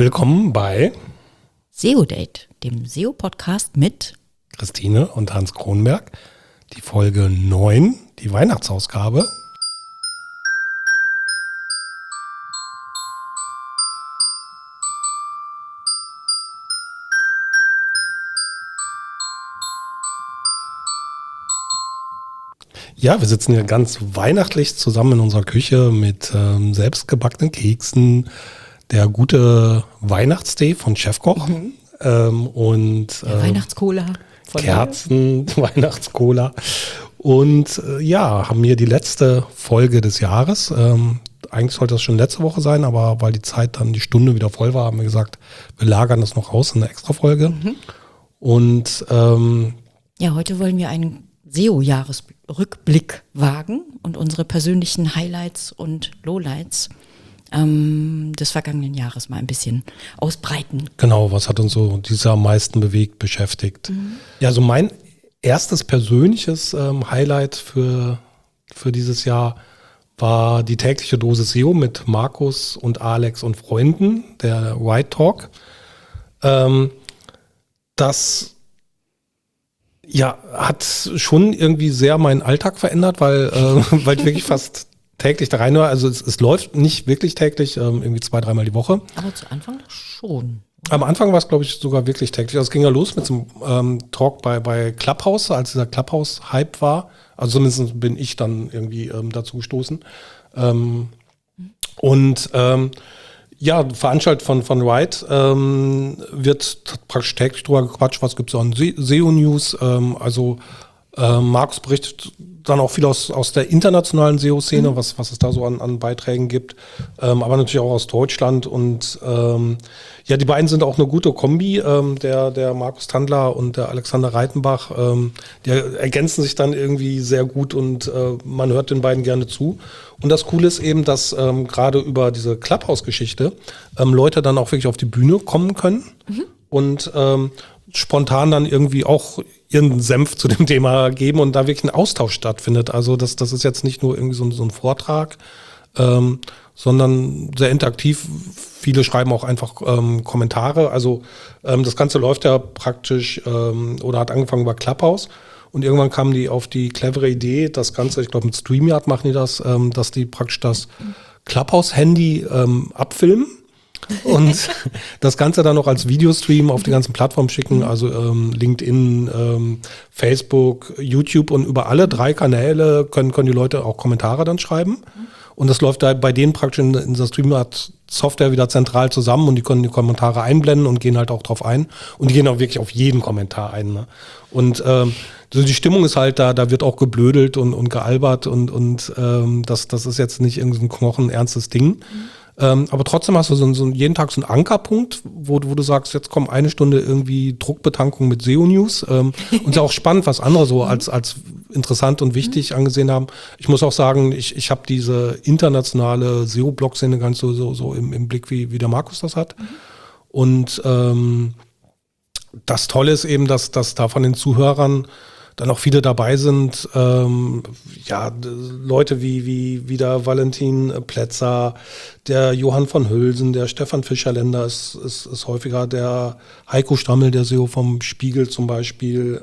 Willkommen bei SEO-Date, dem SEO-Podcast mit Christine und Hans Kronberg. Die Folge 9, die Weihnachtsausgabe. Ja, wir sitzen hier ganz weihnachtlich zusammen in unserer Küche mit selbstgebackenen Keksen, der gute Weihnachtstee von Chefkoch und Weihnachtscola. Kerzen, Weihnachtscola und haben hier die letzte Folge des Jahres. Eigentlich sollte das schon letzte Woche sein, aber weil die Zeit dann die Stunde wieder voll war, haben wir gesagt, wir lagern das noch aus in eine extra Folge. Und heute wollen wir einen SEO-Jahresrückblick wagen und unsere persönlichen Highlights und Lowlights des vergangenen Jahres mal ein bisschen ausbreiten. Genau, was hat uns so dieses Jahr am meisten bewegt, beschäftigt? Ja, so mein erstes persönliches Highlight für dieses Jahr war die tägliche Dosis SEO mit Markus und Alex und Freunden, der White Talk. Das hat schon irgendwie sehr meinen Alltag verändert, weil ich wirklich fast täglich da rein war. Also es läuft nicht wirklich täglich, irgendwie 2-3 Mal die Woche. Aber zu Anfang schon. Am Anfang war es, glaube ich, sogar wirklich täglich. Also es ging ja los mit so einem Talk bei Clubhouse, als dieser Clubhouse-Hype war. Also zumindest bin ich dann irgendwie dazu gestoßen. Veranstaltet von Wright wird praktisch täglich drüber gequatscht, was gibt es an SEO-News. Markus berichtet dann auch viel aus der internationalen SEO-Szene, was es da so an Beiträgen gibt, aber natürlich auch aus Deutschland. Und die beiden sind auch eine gute Kombi, der Markus Tandler und der Alexander Reitenbach. Die ergänzen sich dann irgendwie sehr gut und man hört den beiden gerne zu. Und das Coole ist eben, dass gerade über diese Clubhouse-Geschichte Leute dann auch wirklich auf die Bühne kommen können und spontan dann irgendwie auch ihren Senf zu dem Thema geben und da wirklich ein Austausch stattfindet. Also das ist jetzt nicht nur irgendwie so ein Vortrag, sondern sehr interaktiv. Viele schreiben auch einfach Kommentare. Also das Ganze läuft ja praktisch oder hat angefangen über Clubhouse. Und irgendwann kamen die auf die clevere Idee, das Ganze, ich glaube mit StreamYard machen die das, dass die praktisch das Clubhouse-Handy abfilmen und das Ganze dann noch als Videostream auf die ganzen Plattformen schicken, also LinkedIn, Facebook, YouTube und über alle 3 Kanäle können die Leute auch Kommentare dann schreiben. Und das läuft da bei denen praktisch in dieser StreamYard-Software wieder zentral zusammen und die können die Kommentare einblenden und gehen halt auch drauf ein. Und die gehen auch wirklich auf jeden Kommentar ein. Ne? Und so die Stimmung ist halt da wird auch geblödelt und gealbert und das ist jetzt nicht irgendwie so ein knochenernstes Ding. Aber trotzdem hast du so jeden Tag so einen Ankerpunkt, wo du sagst, jetzt kommt eine Stunde irgendwie Druckbetankung mit SEO-News. Und es ist auch spannend, was andere so als interessant und wichtig angesehen haben. Ich muss auch sagen, ich habe diese internationale SEO-Blog-Szene ganz so im Blick, wie der Markus das hat. Und das Tolle ist eben, dass da von den Zuhörern dann auch viele dabei sind, Leute wie der Valentin Plätzer, der Johann von Hülsen, der Stefan Fischerländer ist häufiger, der Heiko Stammel, der SEO vom Spiegel zum Beispiel.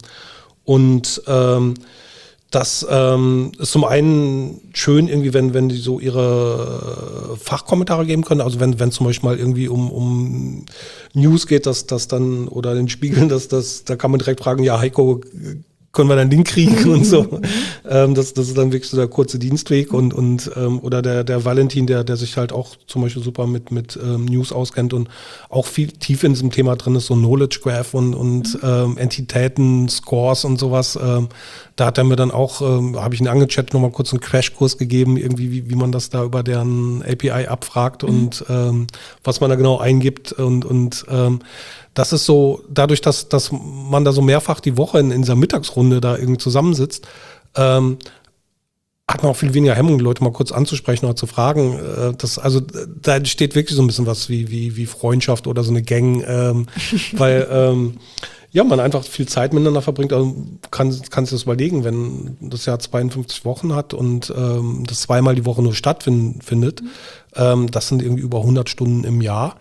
Das ist zum einen schön irgendwie, wenn die so ihre Fachkommentare geben können. Also wenn zum Beispiel mal irgendwie um News geht, dass das dann oder den Spiegeln, da kann man direkt fragen, ja Heiko, können wir dann den kriegen und so. Das ist dann wirklich so der kurze Dienstweg und oder der Valentin, der sich halt auch zum Beispiel super mit News auskennt und auch viel tief in diesem Thema drin ist, so Knowledge Graph und Entitäten, Scores und sowas. Da hat er mir dann auch, habe ich ihn angechattet, nochmal kurz einen Crashkurs gegeben, irgendwie wie man das da über deren API abfragt und was man da genau eingibt und das ist so, dadurch, dass man da so mehrfach die Woche in dieser Mittagsrunde da irgendwie zusammensitzt, hat man auch viel weniger Hemmung, die Leute mal kurz anzusprechen oder zu fragen. Da entsteht wirklich so ein bisschen was wie Freundschaft oder so eine Gang, weil man einfach viel Zeit miteinander verbringt. Also kann sich das überlegen, wenn das Jahr 52 Wochen hat und das 2-mal die Woche nur stattfindet, das sind irgendwie über 100 Stunden im Jahr.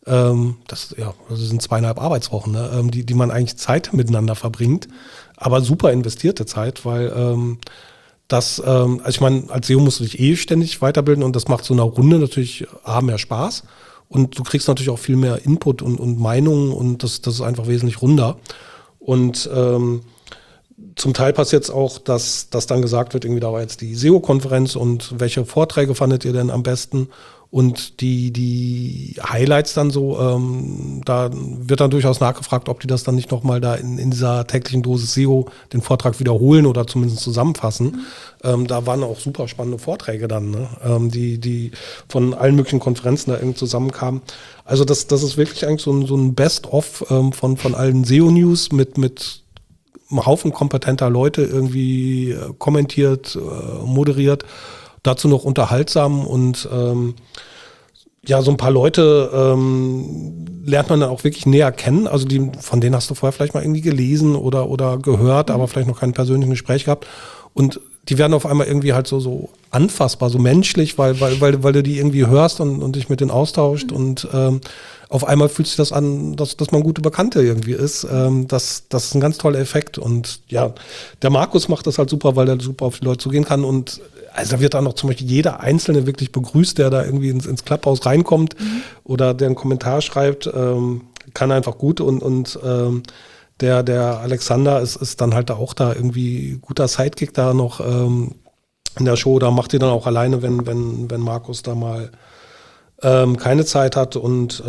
das sind 2,5 Arbeitswochen, ne? Die man eigentlich Zeit miteinander verbringt, aber super investierte Zeit, weil also ich meine, als SEO musst du dich ständig weiterbilden und das macht so eine Runde natürlich mehr Spaß und du kriegst natürlich auch viel mehr Input und Meinungen und das ist einfach wesentlich runder. Und zum Teil passiert es auch, dass dann gesagt wird, irgendwie da war jetzt die SEO-Konferenz und welche Vorträge fandet ihr denn am besten? Und die Highlights dann so, da wird dann durchaus nachgefragt, ob die das dann nicht nochmal da in dieser täglichen Dosis SEO den Vortrag wiederholen oder zumindest zusammenfassen. Da waren auch super spannende Vorträge dann, ne? Die von allen möglichen Konferenzen da irgendwie zusammenkamen. Also das ist wirklich eigentlich so ein Best-of von allen SEO-News mit einem Haufen kompetenter Leute irgendwie kommentiert, moderiert. Dazu noch unterhaltsam und so ein paar Leute lernt man dann auch wirklich näher kennen. Also von denen hast du vorher vielleicht mal irgendwie gelesen oder gehört, aber vielleicht noch kein persönliches Gespräch gehabt. Und die werden auf einmal irgendwie halt so anfassbar, so menschlich, weil du die irgendwie hörst und dich mit denen austauscht und auf einmal fühlt sich das an, dass man gute Bekannte irgendwie ist. Das ist ein ganz toller Effekt. Und ja, der Markus macht das halt super, weil er super auf die Leute zugehen kann. Und also da wird dann noch zum Beispiel jeder Einzelne wirklich begrüßt, der da irgendwie ins Clubhouse reinkommt oder der einen Kommentar schreibt, kann einfach gut. Und der Alexander ist dann halt auch da irgendwie guter Sidekick da noch in der Show. Da macht die dann auch alleine, wenn Markus da mal keine Zeit hat und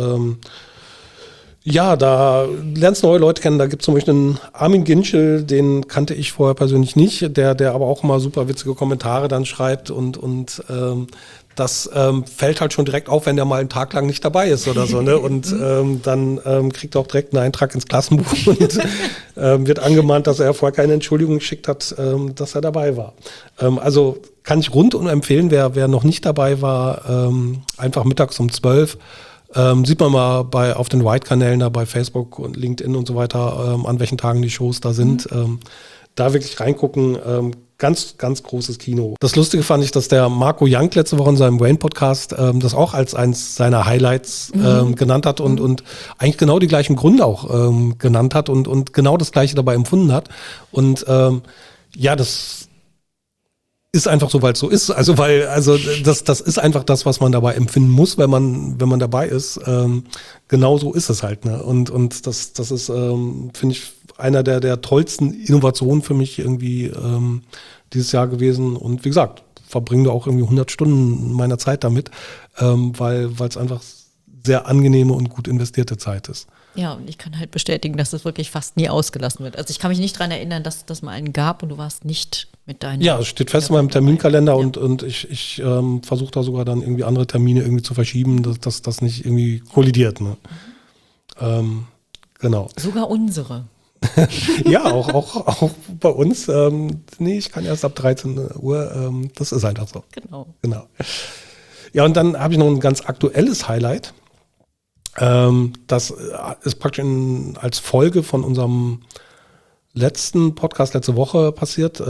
da lernst du neue Leute kennen. Da gibt es zum Beispiel einen Armin Ginchel, den kannte ich vorher persönlich nicht, der aber auch immer super witzige Kommentare dann schreibt und das fällt halt schon direkt auf, wenn der mal einen Tag lang nicht dabei ist oder so, ne? Und dann kriegt er auch direkt einen Eintrag ins Klassenbuch und wird angemahnt, dass er vorher keine Entschuldigung geschickt hat, dass er dabei war. Also kann ich rundum empfehlen, wer noch nicht dabei war, einfach mittags um 12 sieht man mal auf den White-Kanälen da bei Facebook und LinkedIn und so weiter, an welchen Tagen die Shows da sind. Da wirklich reingucken, ganz, ganz großes Kino. Das Lustige fand ich, dass der Marco Young letzte Woche in seinem Wayne-Podcast das auch als eins seiner Highlights genannt hat und eigentlich genau die gleichen Gründe auch genannt hat und genau das Gleiche dabei empfunden hat. Und das ist einfach so, weil es so ist. Also das ist einfach das, was man dabei empfinden muss, wenn man dabei ist. Genau so ist es halt. Ne? Und das ist, finde ich, einer der tollsten Innovationen für mich irgendwie dieses Jahr gewesen. Und wie gesagt, verbringe da auch irgendwie 100 Stunden meiner Zeit damit, weil es einfach sehr angenehme und gut investierte Zeit ist. Ja, und ich kann halt bestätigen, dass es wirklich fast nie ausgelassen wird. Also ich kann mich nicht daran erinnern, dass das mal einen gab und du warst nicht mit deinen... Ja, es steht fest in meinem Terminkalender und ich versuche da sogar dann irgendwie andere Termine irgendwie zu verschieben, dass das nicht irgendwie kollidiert. Ne? Genau. Sogar unsere. Ja, auch bei uns. Ich kann erst ab 13 Uhr. Das ist einfach so. Genau. Ja, und dann habe ich noch ein ganz aktuelles Highlight. Das ist praktisch als Folge von unserem letzten Podcast letzte Woche passiert.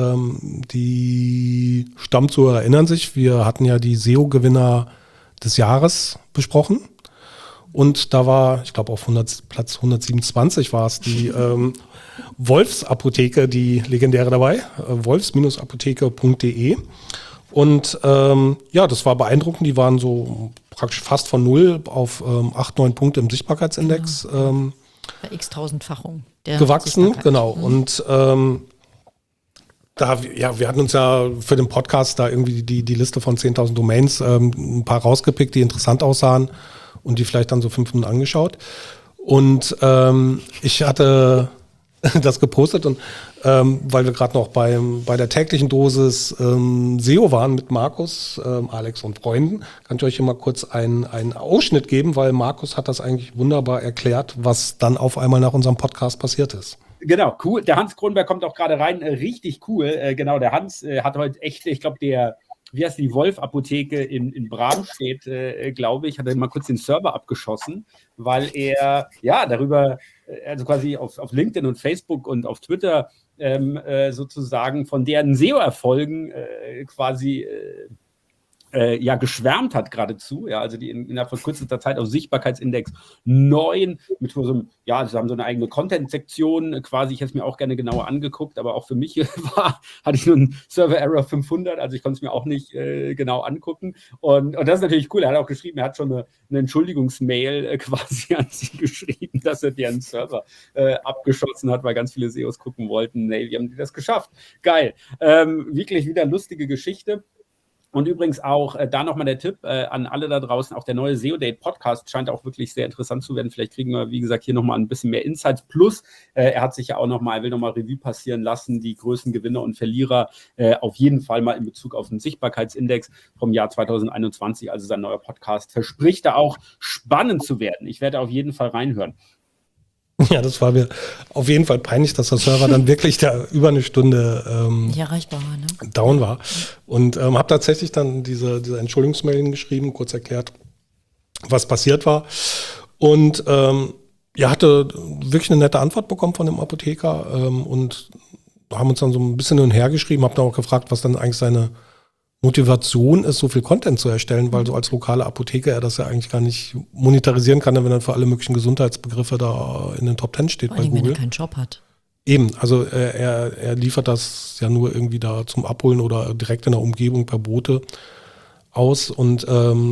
Die Stammzuhörer erinnern sich, wir hatten ja die SEO-Gewinner des Jahres besprochen. Und da war, ich glaube auf Platz 127 war es die Wolfsapotheke, die legendäre dabei, wolfs-apotheke.de. Und das war beeindruckend, die waren so praktisch fast von 0 auf 8, 9 Punkte im Sichtbarkeitsindex. Genau. Bei x-tausendfachung. Gewachsen, genau. Und wir hatten uns ja für den Podcast da irgendwie die Liste von 10.000 Domains ein paar rausgepickt, die interessant aussahen und die vielleicht dann so 5 Minuten angeschaut. Und ich hatte das gepostet und weil wir gerade noch bei der täglichen Dosis SEO waren mit Markus, Alex und Freunden, kann ich euch hier mal kurz einen Ausschnitt geben, weil Markus hat das eigentlich wunderbar erklärt, was dann auf einmal nach unserem Podcast passiert ist. Genau, cool. Der Hans Kronberg kommt auch gerade rein, richtig cool. Genau, der Hans hat heute echt, ich glaube, wie heißt die Wolf-Apotheke in Bramstedt, glaube ich, hat er mal kurz den Server abgeschossen, weil er darüber, also quasi auf LinkedIn und Facebook und auf Twitter sozusagen von deren SEO-Erfolgen quasi geschwärmt hat geradezu, ja, also die innerhalb von kürzester Zeit auf Sichtbarkeitsindex 9 mit so einem, ja, sie haben so eine eigene Content-Sektion quasi, ich hätte es mir auch gerne genauer angeguckt, aber auch für mich hatte ich nur einen Server-Error 500, also ich konnte es mir auch nicht genau angucken und das ist natürlich cool, er hat auch geschrieben, er hat schon eine Entschuldigungsmail quasi an sie geschrieben, dass er deren Server abgeschossen hat, weil ganz viele SEOs gucken wollten, nee, wie haben die das geschafft? Geil. Wirklich wieder lustige Geschichte. Und übrigens auch da nochmal der Tipp an alle da draußen, auch der neue SEO-Date-Podcast scheint auch wirklich sehr interessant zu werden. Vielleicht kriegen wir, wie gesagt, hier nochmal ein bisschen mehr Insights. Plus, er hat sich ja auch will nochmal Revue passieren lassen, die größten Gewinner und Verlierer auf jeden Fall mal in Bezug auf den Sichtbarkeitsindex vom Jahr 2021. Also sein neuer Podcast verspricht da auch spannend zu werden. Ich werde auf jeden Fall reinhören. Ja, das war mir auf jeden Fall peinlich, dass der Server dann wirklich da über eine Stunde nicht erreichbar war, ne? Down war. Und habe tatsächlich dann diese Entschuldigungsmail geschrieben, kurz erklärt, was passiert war. Und hatte wirklich eine nette Antwort bekommen von dem Apotheker und haben uns dann so ein bisschen hin und her geschrieben, habe dann auch gefragt, was dann eigentlich seine Motivation ist, so viel Content zu erstellen, weil so als lokale Apotheker er das ja eigentlich gar nicht monetarisieren kann, wenn er für alle möglichen Gesundheitsbegriffe da in den Top 10 steht bei Google. Wenn er keinen Job hat. Eben, also er liefert das ja nur irgendwie da zum Abholen oder direkt in der Umgebung per Bote aus und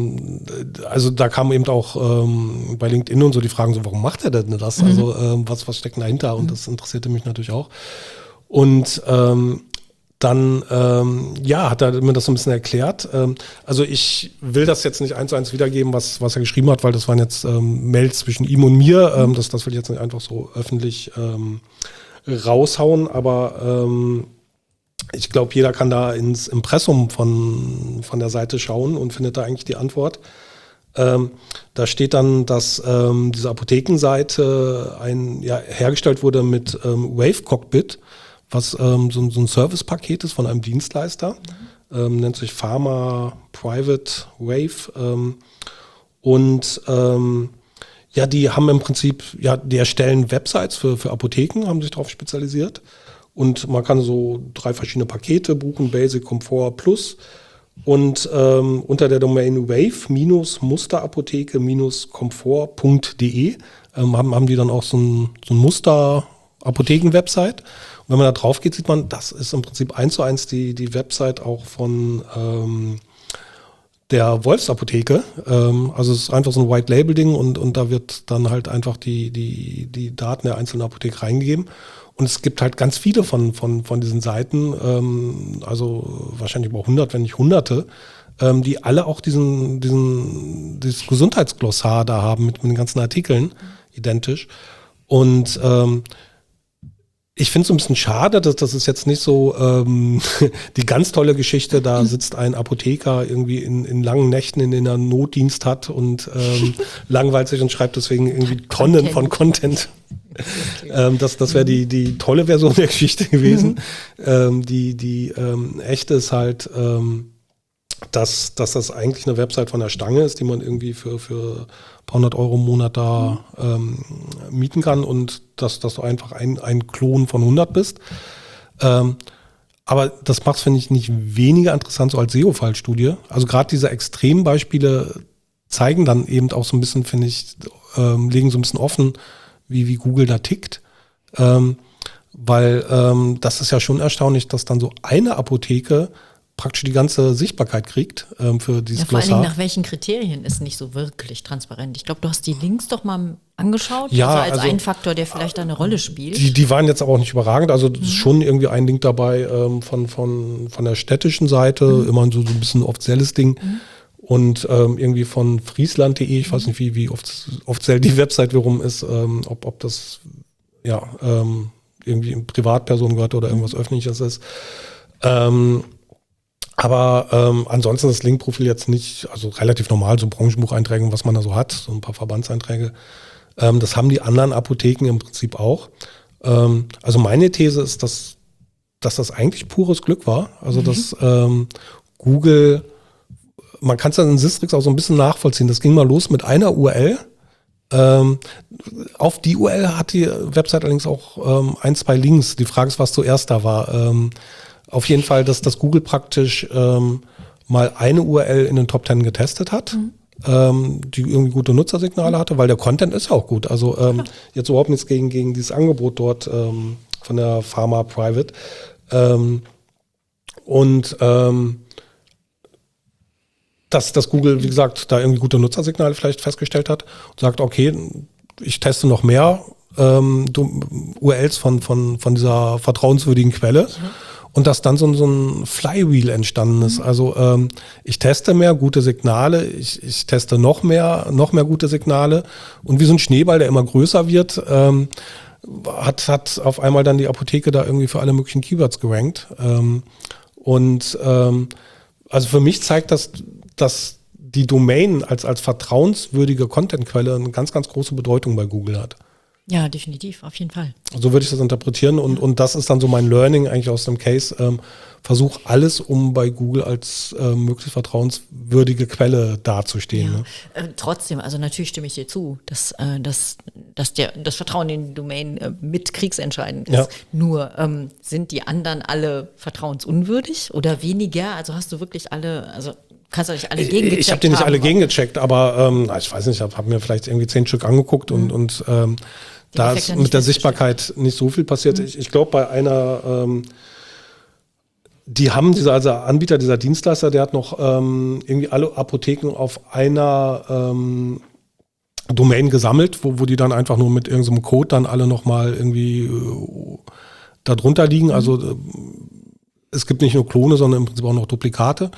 also da kam eben auch bei LinkedIn und so die Fragen so, warum macht er denn das? Also was steckt denn dahinter? Und das interessierte mich natürlich auch. Und dann hat er mir das so ein bisschen erklärt. Also ich will das jetzt nicht 1:1 wiedergeben, was er geschrieben hat, weil das waren jetzt Mails zwischen ihm und mir. Das will ich jetzt nicht einfach so öffentlich raushauen, aber ich glaube, jeder kann da ins Impressum von der Seite schauen und findet da eigentlich die Antwort. Da steht dann, dass diese Apothekenseite hergestellt wurde mit Wave Cockpit, was so ein Servicepaket ist von einem Dienstleister, nennt sich Pharma Private Wave. Die haben im Prinzip, die erstellen Websites für Apotheken, haben sich darauf spezialisiert. Und man kann so 3 verschiedene Pakete buchen, Basic, Komfort, Plus. Und unter der Domain wave-musterapotheke-komfort.de haben die dann auch so ein Muster-Apotheken-Website. Und wenn man da drauf geht, sieht man, das ist im Prinzip 1:1 die Website auch von der Wolfsapotheke. Also es ist einfach so ein White-Label-Ding und da wird dann halt einfach die Daten der einzelnen Apotheke reingegeben. Und es gibt halt ganz viele von diesen Seiten, also wahrscheinlich über 100, wenn nicht Hunderte, die alle auch dieses Gesundheitsglossar da haben mit den ganzen Artikeln, identisch. Und ich finde es ein bisschen schade, dass das ist jetzt nicht so die ganz tolle Geschichte, da sitzt ein Apotheker irgendwie in langen Nächten, in denen er einen Notdienst hat und langweilt sich und schreibt deswegen irgendwie Tonnen von Content. Das wäre die tolle Version der Geschichte gewesen. Die echte ist halt, dass das eigentlich eine Website von der Stange ist, die man irgendwie für ein paar hundert Euro im Monat da mieten kann und dass du einfach ein Klon von 100 bist. Aber das macht es, finde ich, nicht weniger interessant so als SEO-Fallstudie. Also gerade diese Extrembeispiele zeigen dann eben auch so ein bisschen, finde ich, legen so ein bisschen offen, wie Google da tickt. Weil das ist ja schon erstaunlich, dass dann so eine Apotheke praktisch die ganze Sichtbarkeit kriegt für dieses vor allen Glossar. Dingen nach welchen Kriterien ist nicht so wirklich transparent. Ich glaube, du hast die Links doch mal angeschaut, Ja, also als also ein Faktor, der vielleicht da eine Rolle spielt. Die waren jetzt aber auch nicht überragend. Also es ist schon irgendwie ein Link dabei von der städtischen Seite, immer so ein bisschen offizielles Ding. Und irgendwie von friesland.de, ich weiß nicht, wie offiziell die Website wiederum ist, ob das irgendwie Privatpersonen gehört oder irgendwas Öffentliches ist. Aber ansonsten das Linkprofil jetzt nicht, also relativ normal, so Branchenbucheinträge, was man da so hat, so ein paar Verbandseinträge. Das haben die anderen Apotheken im Prinzip auch. Also meine These ist, dass das eigentlich pures Glück war. Also dass Google, man kann es dann in Sistrix auch so ein bisschen nachvollziehen. Das ging mal los mit einer URL. Auf die URL hat die Website allerdings auch 1, 2 Links. Die Frage ist, was zuerst da war. Auf jeden Fall, dass Google praktisch mal eine URL in den Top 10 getestet hat, die irgendwie gute Nutzersignale hatte, weil der Content ist ja auch gut. Also jetzt überhaupt nichts gegen dieses Angebot dort von der Pharma Private. Dass Google, wie gesagt, da irgendwie gute Nutzersignale vielleicht festgestellt hat und sagt, okay, ich teste noch mehr URLs von dieser vertrauenswürdigen Quelle und dass dann so ein Flywheel entstanden ist. Also ich teste mehr gute Signale, ich teste noch mehr gute Signale und wie so ein Schneeball, der immer größer wird, hat auf einmal dann die Apotheke da irgendwie für alle möglichen Keywords gerankt. Also für mich zeigt das, dass die Domain als vertrauenswürdige Contentquelle eine ganz, ganz große Bedeutung bei Google hat. Ja, definitiv, auf jeden Fall. So würde ich das interpretieren und das ist dann so mein Learning eigentlich aus dem Case. Versuch alles, um bei Google als möglichst vertrauenswürdige Quelle dazustehen. Ja. Ne? Trotzdem, also natürlich stimme ich dir zu, dass das Vertrauen in die Domain mit kriegsentscheidend ist. Ja. Nur sind die anderen alle vertrauensunwürdig oder weniger? Also hast du wirklich alle, also kannst du nicht alle gegengecheckt? Ich habe die nicht alle gegengecheckt, aber ich weiß nicht, ich habe mir vielleicht irgendwie 10 Stück angeguckt und da ist mit der Sichtbarkeit nicht so viel passiert. Ich glaube, bei einer, die haben also Anbieter, dieser Dienstleister, der hat noch irgendwie alle Apotheken auf einer Domain gesammelt, wo die dann einfach nur mit irgendeinem Code dann alle nochmal irgendwie da drunter liegen. Also es gibt nicht nur Klone, sondern im Prinzip auch noch Duplikate.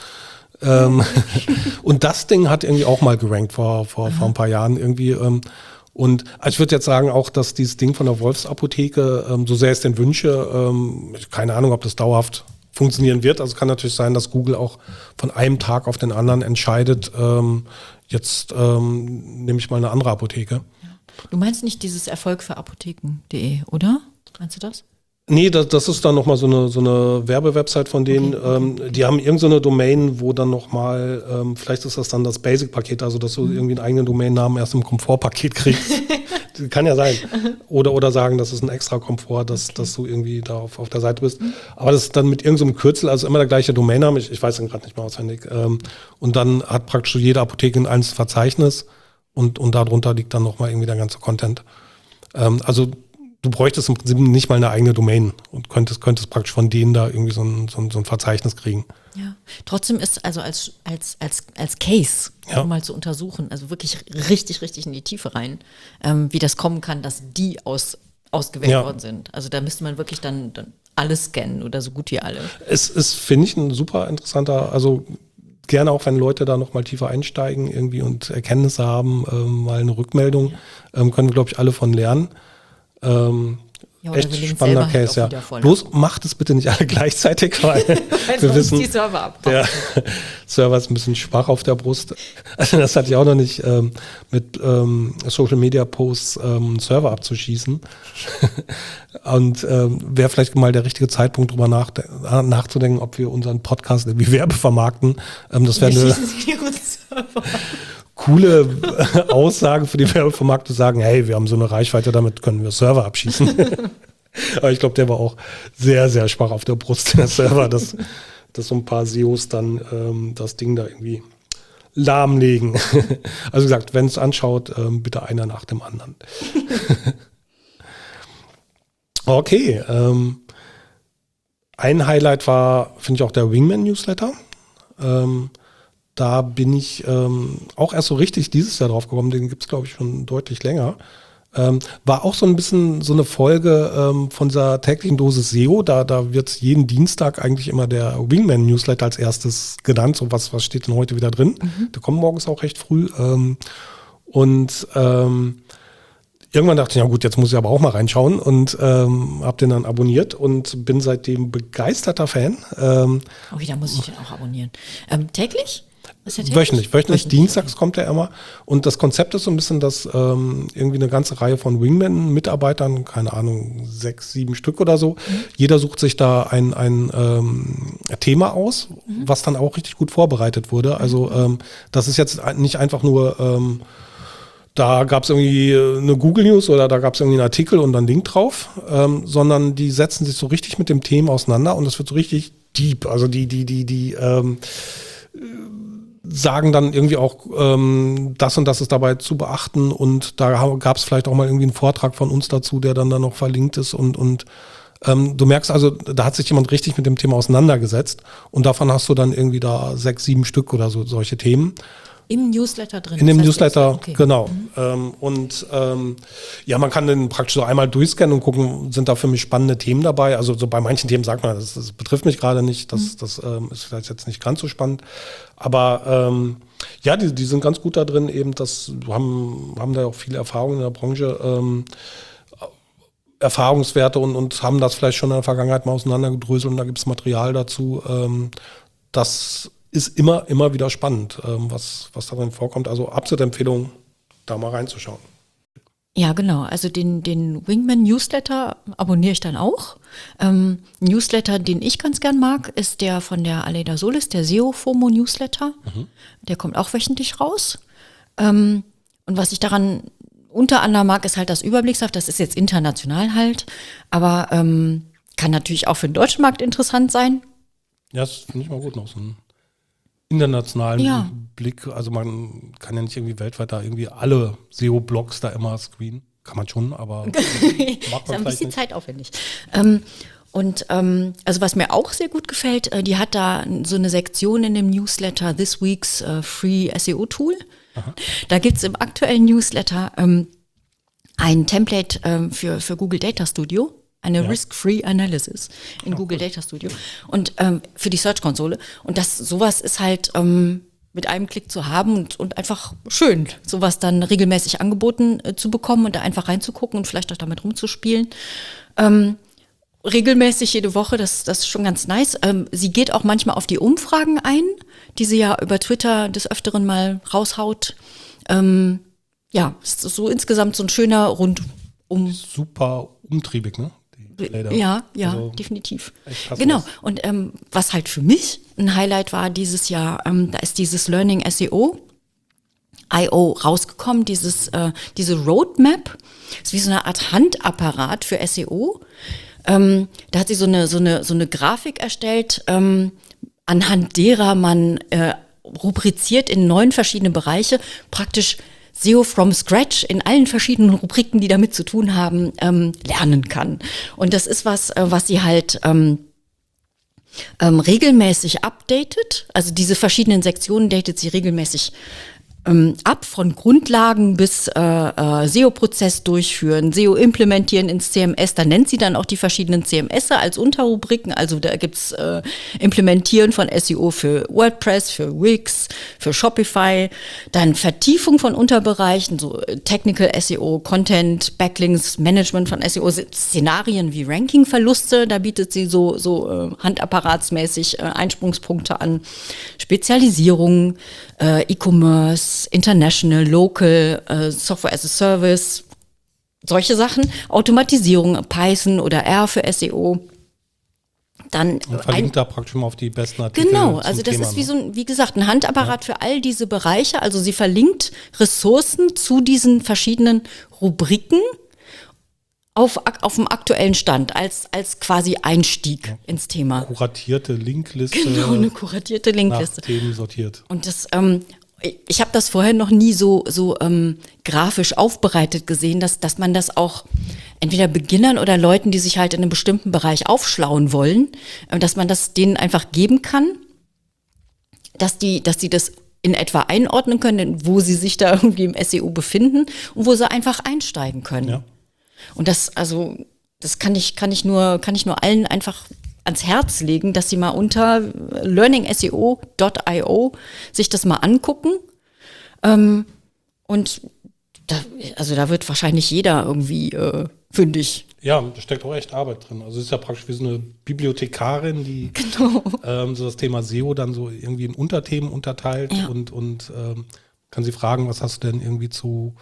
Und das Ding hat irgendwie auch mal gerankt vor ein paar Jahren irgendwie. Und ich würde jetzt sagen auch, dass dieses Ding von der Wolfsapotheke, so sehr ich es denn wünsche, keine Ahnung, ob das dauerhaft funktionieren wird. Also es kann natürlich sein, dass Google auch von einem Tag auf den anderen entscheidet, jetzt nehme ich mal eine andere Apotheke. Du meinst nicht dieses Erfolg für Apotheken.de, oder? Meinst du das? Nee, das ist dann nochmal so eine Werbewebsite von denen. Okay. Die haben irgendeine Domain, wo dann nochmal, vielleicht ist das dann das Basic-Paket, also dass du irgendwie einen eigenen Domainnamen erst im Komfort-Paket kriegst. Kann ja sein. Oder sagen, das ist ein extra Komfort, dass du irgendwie da auf der Seite bist. Aber das ist dann mit irgendeinem Kürzel, also immer der gleiche Domainname, ich weiß den gerade nicht mehr auswendig. Und dann hat praktisch jede Apotheke ein einzelnes Verzeichnis und darunter liegt dann nochmal irgendwie der ganze Content. Also du bräuchtest im Prinzip nicht mal eine eigene Domain und könntest praktisch von denen da irgendwie so ein Verzeichnis kriegen. Ja, trotzdem ist also als Case, um mal zu untersuchen, also wirklich richtig, richtig in die Tiefe rein, wie das kommen kann, dass die ausgewählt worden sind. Also da müsste man wirklich dann alles scannen oder so gut wie alle. Es ist, finde ich, ein super interessanter, also gerne auch, wenn Leute da noch mal tiefer einsteigen irgendwie und Erkenntnisse haben, mal eine Rückmeldung, können wir, glaube ich, alle von lernen. Echt spannender Case, ja. Bloß macht es bitte nicht alle gleichzeitig, weil wir wissen, die Server der Server ist ein bisschen schwach auf der Brust. Also das hatte ich auch noch nicht mit Social Media Posts Server abzuschießen. Und wäre vielleicht mal der richtige Zeitpunkt, drüber nachzudenken, ob wir unseren Podcast irgendwie Werbe vermarkten. Das wäre eine coole Aussage für die Werbevermarktung, sagen, hey, wir haben so eine Reichweite, damit können wir Server abschießen. Aber ich glaube, der war auch sehr, sehr schwach auf der Brust, der Server, dass so ein paar SEOs dann das Ding da irgendwie lahmlegen. Also gesagt, wenn es anschaut, bitte einer nach dem anderen. Okay. Ein Highlight war, finde ich, auch der Wingman-Newsletter. Da bin ich auch erst so richtig dieses Jahr drauf gekommen, den gibt es, glaube ich, schon deutlich länger. War auch so ein bisschen so eine Folge von dieser täglichen Dosis SEO. Da wird jeden Dienstag eigentlich immer der Wingman-Newsletter als erstes genannt. So was steht denn heute wieder drin? Der kommt morgens auch recht früh. Irgendwann dachte ich, ja gut, jetzt muss ich aber auch mal reinschauen und habe den dann abonniert und bin seitdem begeisterter Fan. Okay, da muss ich den auch abonnieren. Täglich? Wöchentlich. Dienstags kommt der immer. Und das Konzept ist so ein bisschen, dass irgendwie eine ganze Reihe von Wingman-Mitarbeitern, keine Ahnung, 6, 7 Stück oder so, jeder sucht sich da ein Thema aus, was dann auch richtig gut vorbereitet wurde. Also das ist jetzt nicht einfach nur da gab es irgendwie eine Google News oder da gab es irgendwie einen Artikel und dann Link drauf, sondern die setzen sich so richtig mit dem Thema auseinander und das wird so richtig deep. Also die sagen dann irgendwie auch, das und das ist dabei zu beachten und da gab es vielleicht auch mal irgendwie einen Vortrag von uns dazu, der dann da noch verlinkt ist und du merkst also, da hat sich jemand richtig mit dem Thema auseinandergesetzt und davon hast du dann irgendwie da 6, 7 Stück oder so solche Themen. Im Newsletter drin. In dem das heißt, Newsletter, okay. genau. Ja, man kann den praktisch so einmal durchscannen und gucken, sind da für mich spannende Themen dabei. Also so bei manchen Themen sagt man, das betrifft mich gerade nicht, das ist vielleicht jetzt nicht ganz so spannend. Aber ja, die sind ganz gut da drin, eben haben da auch viele Erfahrungen in der Branche, Erfahrungswerte und haben das vielleicht schon in der Vergangenheit mal auseinandergedröselt und da gibt es Material dazu. Das ist immer wieder spannend, was da drin vorkommt. Also absolute Empfehlung, da mal reinzuschauen. Ja, genau. Also den Wingman Newsletter abonniere ich dann auch. Newsletter, den ich ganz gern mag, ist der von der Aleida Solis, der SEO FOMO Newsletter. Der kommt auch wöchentlich raus. Und was ich daran unter anderem mag, ist halt das Überblickshaft. Das ist jetzt international halt, aber kann natürlich auch für den deutschen Markt interessant sein. Ja, das finde ich mal gut noch so einen internationalen Blick. Also man kann ja nicht irgendwie weltweit da irgendwie alle SEO-Blogs da immer screenen. Kann man schon, aber macht man ist ein bisschen nicht. zeitaufwendig. Also was mir auch sehr gut gefällt, die hat da so eine Sektion in dem Newsletter This Week's Free SEO Tool. Aha. Da gibt es im aktuellen Newsletter ein Template für Google Data Studio. Eine Risk-Free Analysis in Google Data Studio und für die Search-Konsole. Und sowas ist halt mit einem Klick zu haben und einfach schön, sowas dann regelmäßig angeboten zu bekommen und da einfach reinzugucken und vielleicht auch damit rumzuspielen. Regelmäßig jede Woche, das ist schon ganz nice. Sie geht auch manchmal auf die Umfragen ein, die sie ja über Twitter des Öfteren mal raushaut. Ist so insgesamt so ein schöner Rundum. Super umtriebig, ne? Ja, also definitiv. Genau. Und was halt für mich ein Highlight war dieses Jahr, da ist dieses Learning SEO IO rausgekommen, diese Roadmap. Das ist wie so eine Art Handapparat für SEO. Da hat sie so eine Grafik erstellt, anhand derer man rubriziert in 9 verschiedene Bereiche praktisch SEO from scratch in allen verschiedenen Rubriken, die damit zu tun haben, lernen kann. Und das ist was sie halt regelmäßig updatet. Also diese verschiedenen Sektionen datet sie regelmäßig ab, von Grundlagen bis SEO-Prozess durchführen, SEO implementieren ins CMS. Da nennt sie dann auch die verschiedenen CMS als Unterrubriken. Also da gibt's Implementieren von SEO für WordPress, für Wix, für Shopify. Dann Vertiefung von Unterbereichen, so Technical SEO, Content, Backlinks, Management von SEO, Szenarien wie Rankingverluste. Da bietet sie so handapparatsmäßig Einsprungspunkte an. Spezialisierung, E-Commerce, International, Local, Software as a Service, solche Sachen. Automatisierung, Python oder R für SEO. Dann und verlinkt da praktisch mal auf die besten Artikel. Genau, also das ist wie gesagt, ein Handapparat für all diese Bereiche. Also sie verlinkt Ressourcen zu diesen verschiedenen Rubriken auf dem aktuellen Stand, als quasi Einstieg ins Thema. Kuratierte Linkliste. Genau, eine kuratierte Linkliste. Nach Themen sortiert. Und das, ich habe das vorher noch nie so grafisch aufbereitet gesehen, dass man das auch entweder Beginnern oder Leuten, die sich halt in einem bestimmten Bereich aufschlauen wollen, dass man das denen einfach geben kann, dass die das in etwa einordnen können, wo sie sich da irgendwie im SEO befinden und wo sie einfach einsteigen können. Ja. Und das kann ich nur allen einfach ans Herz legen, dass sie mal unter learningseo.io sich das mal angucken. Und da wird wahrscheinlich jeder irgendwie fündig. Ja, da steckt auch echt Arbeit drin. Also es ist ja praktisch wie so eine Bibliothekarin, die so das Thema SEO dann so irgendwie in Unterthemen unterteilt und kann sie fragen, was hast du denn irgendwie zu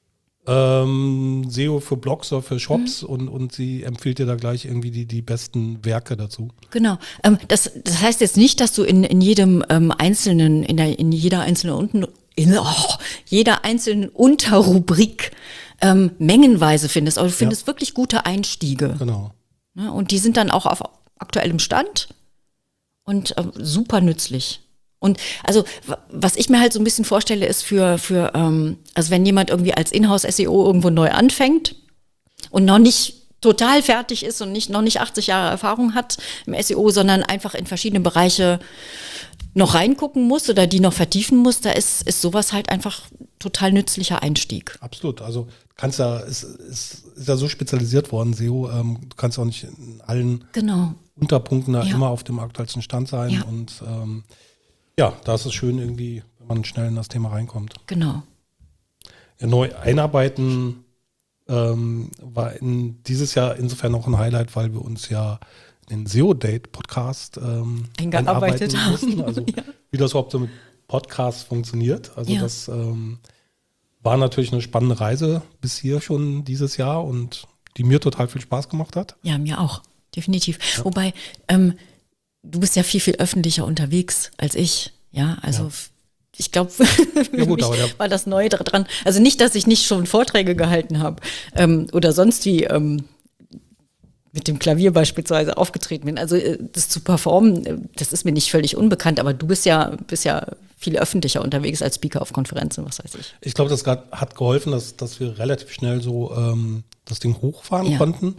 SEO für Blogs oder für Shops und sie empfiehlt dir da gleich irgendwie die besten Werke dazu. Genau. Das heißt jetzt nicht, dass du in jedem einzelnen, in jeder einzelnen jeder einzelnen Unterrubrik mengenweise findest, aber du findest wirklich gute Einstiege. Genau. Ja, und die sind dann auch auf aktuellem Stand und super nützlich. Und also was ich mir halt so ein bisschen vorstelle, ist also wenn jemand irgendwie als Inhouse-SEO irgendwo neu anfängt und noch nicht total fertig ist und noch nicht 80 Jahre Erfahrung hat im SEO, sondern einfach in verschiedene Bereiche noch reingucken muss oder die noch vertiefen muss, da ist sowas halt einfach total nützlicher Einstieg. Absolut. Also kannst ja, ist ja so spezialisiert worden, SEO, du kannst auch nicht in allen Unterpunkten da immer auf dem aktuellsten Stand sein. Ja. Und ja, da ist es schön irgendwie, wenn man schnell in das Thema reinkommt. Genau. Ja, neu einarbeiten war dieses Jahr insofern noch ein Highlight, weil wir uns ja in den SEO-Date-Podcast eingearbeitet haben. mussten. Also wie das überhaupt so mit Podcasts funktioniert. Also das war natürlich eine spannende Reise bis hier schon dieses Jahr und die mir total viel Spaß gemacht hat. Ja, mir auch, definitiv. Ja. Wobei, du bist ja viel, viel öffentlicher unterwegs als ich. Ja, also ich glaube, war das Neue dran. Also nicht, dass ich nicht schon Vorträge gehalten habe oder sonst wie mit dem Klavier beispielsweise aufgetreten bin. Also das zu performen, das ist mir nicht völlig unbekannt, aber du bist ja viel öffentlicher unterwegs als Speaker auf Konferenzen, was weiß ich. Ich glaube, das hat geholfen, dass wir relativ schnell so das Ding hochfahren konnten.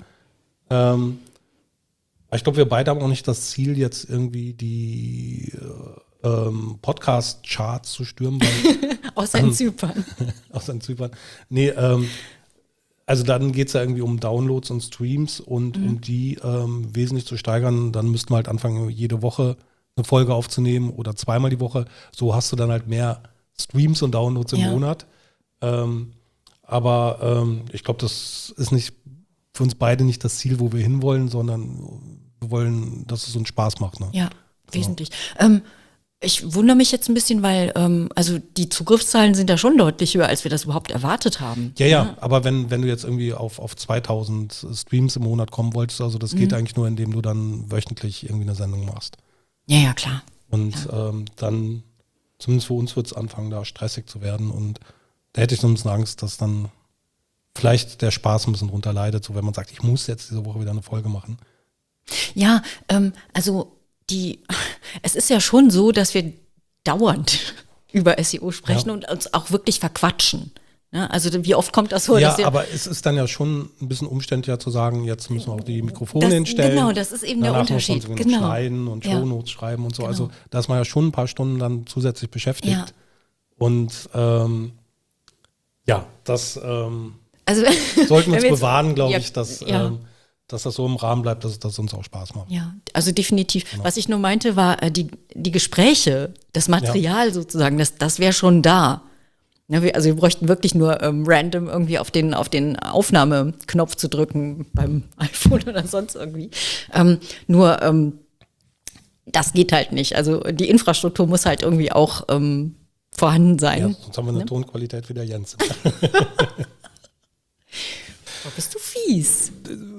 Ich glaube, wir beide haben auch nicht das Ziel, jetzt irgendwie die Podcast-Charts zu stürmen. Außer in Zypern. Außer in Zypern. Nee, also dann geht es ja irgendwie um Downloads und Streams und um die wesentlich zu steigern, dann müssten wir halt anfangen, jede Woche eine Folge aufzunehmen oder zweimal die Woche. So hast du dann halt mehr Streams und Downloads im Monat. Aber ich glaube, das ist nicht für uns beide nicht das Ziel, wo wir hinwollen, sondern wir wollen, dass es uns Spaß macht. Ne? Ja, wesentlich. Ich wundere mich jetzt ein bisschen, weil also die Zugriffszahlen sind ja schon deutlich höher, als wir das überhaupt erwartet haben. Ja, aber wenn du jetzt irgendwie auf 2000 Streams im Monat kommen wolltest, also das geht eigentlich nur, indem du dann wöchentlich irgendwie eine Sendung machst. Ja, klar. Und dann, zumindest für uns wird es anfangen, da stressig zu werden und da hätte ich so ein bisschen Angst, dass dann vielleicht der Spaß ein bisschen drunter leidet, so wenn man sagt, ich muss jetzt diese Woche wieder eine Folge machen. Ja, also es ist ja schon so, dass wir dauernd über SEO sprechen und uns auch wirklich verquatschen. Ja, also wie oft kommt das vor? Ja, aber es ist dann ja schon ein bisschen umständlicher zu sagen, jetzt müssen wir auch die Mikrofone hinstellen. Genau, das ist eben der Unterschied. Muss man schneiden und Shownotes schreiben und so. Genau. Also da ist man ja schon ein paar Stunden dann zusätzlich beschäftigt. Ja. Und das also, sollten wir uns bewahren, glaube ich, dass das so im Rahmen bleibt, dass das uns auch Spaß macht. Ja, also definitiv. Genau. Was ich nur meinte, war die Gespräche, das Material sozusagen, das wäre schon da. Also wir bräuchten wirklich nur random irgendwie auf den Aufnahmeknopf zu drücken beim iPhone oder sonst irgendwie. Das geht halt nicht. Also die Infrastruktur muss halt irgendwie auch vorhanden sein. Ja, sonst haben wir eine Tonqualität wie der Jens. Oh, bist du fies?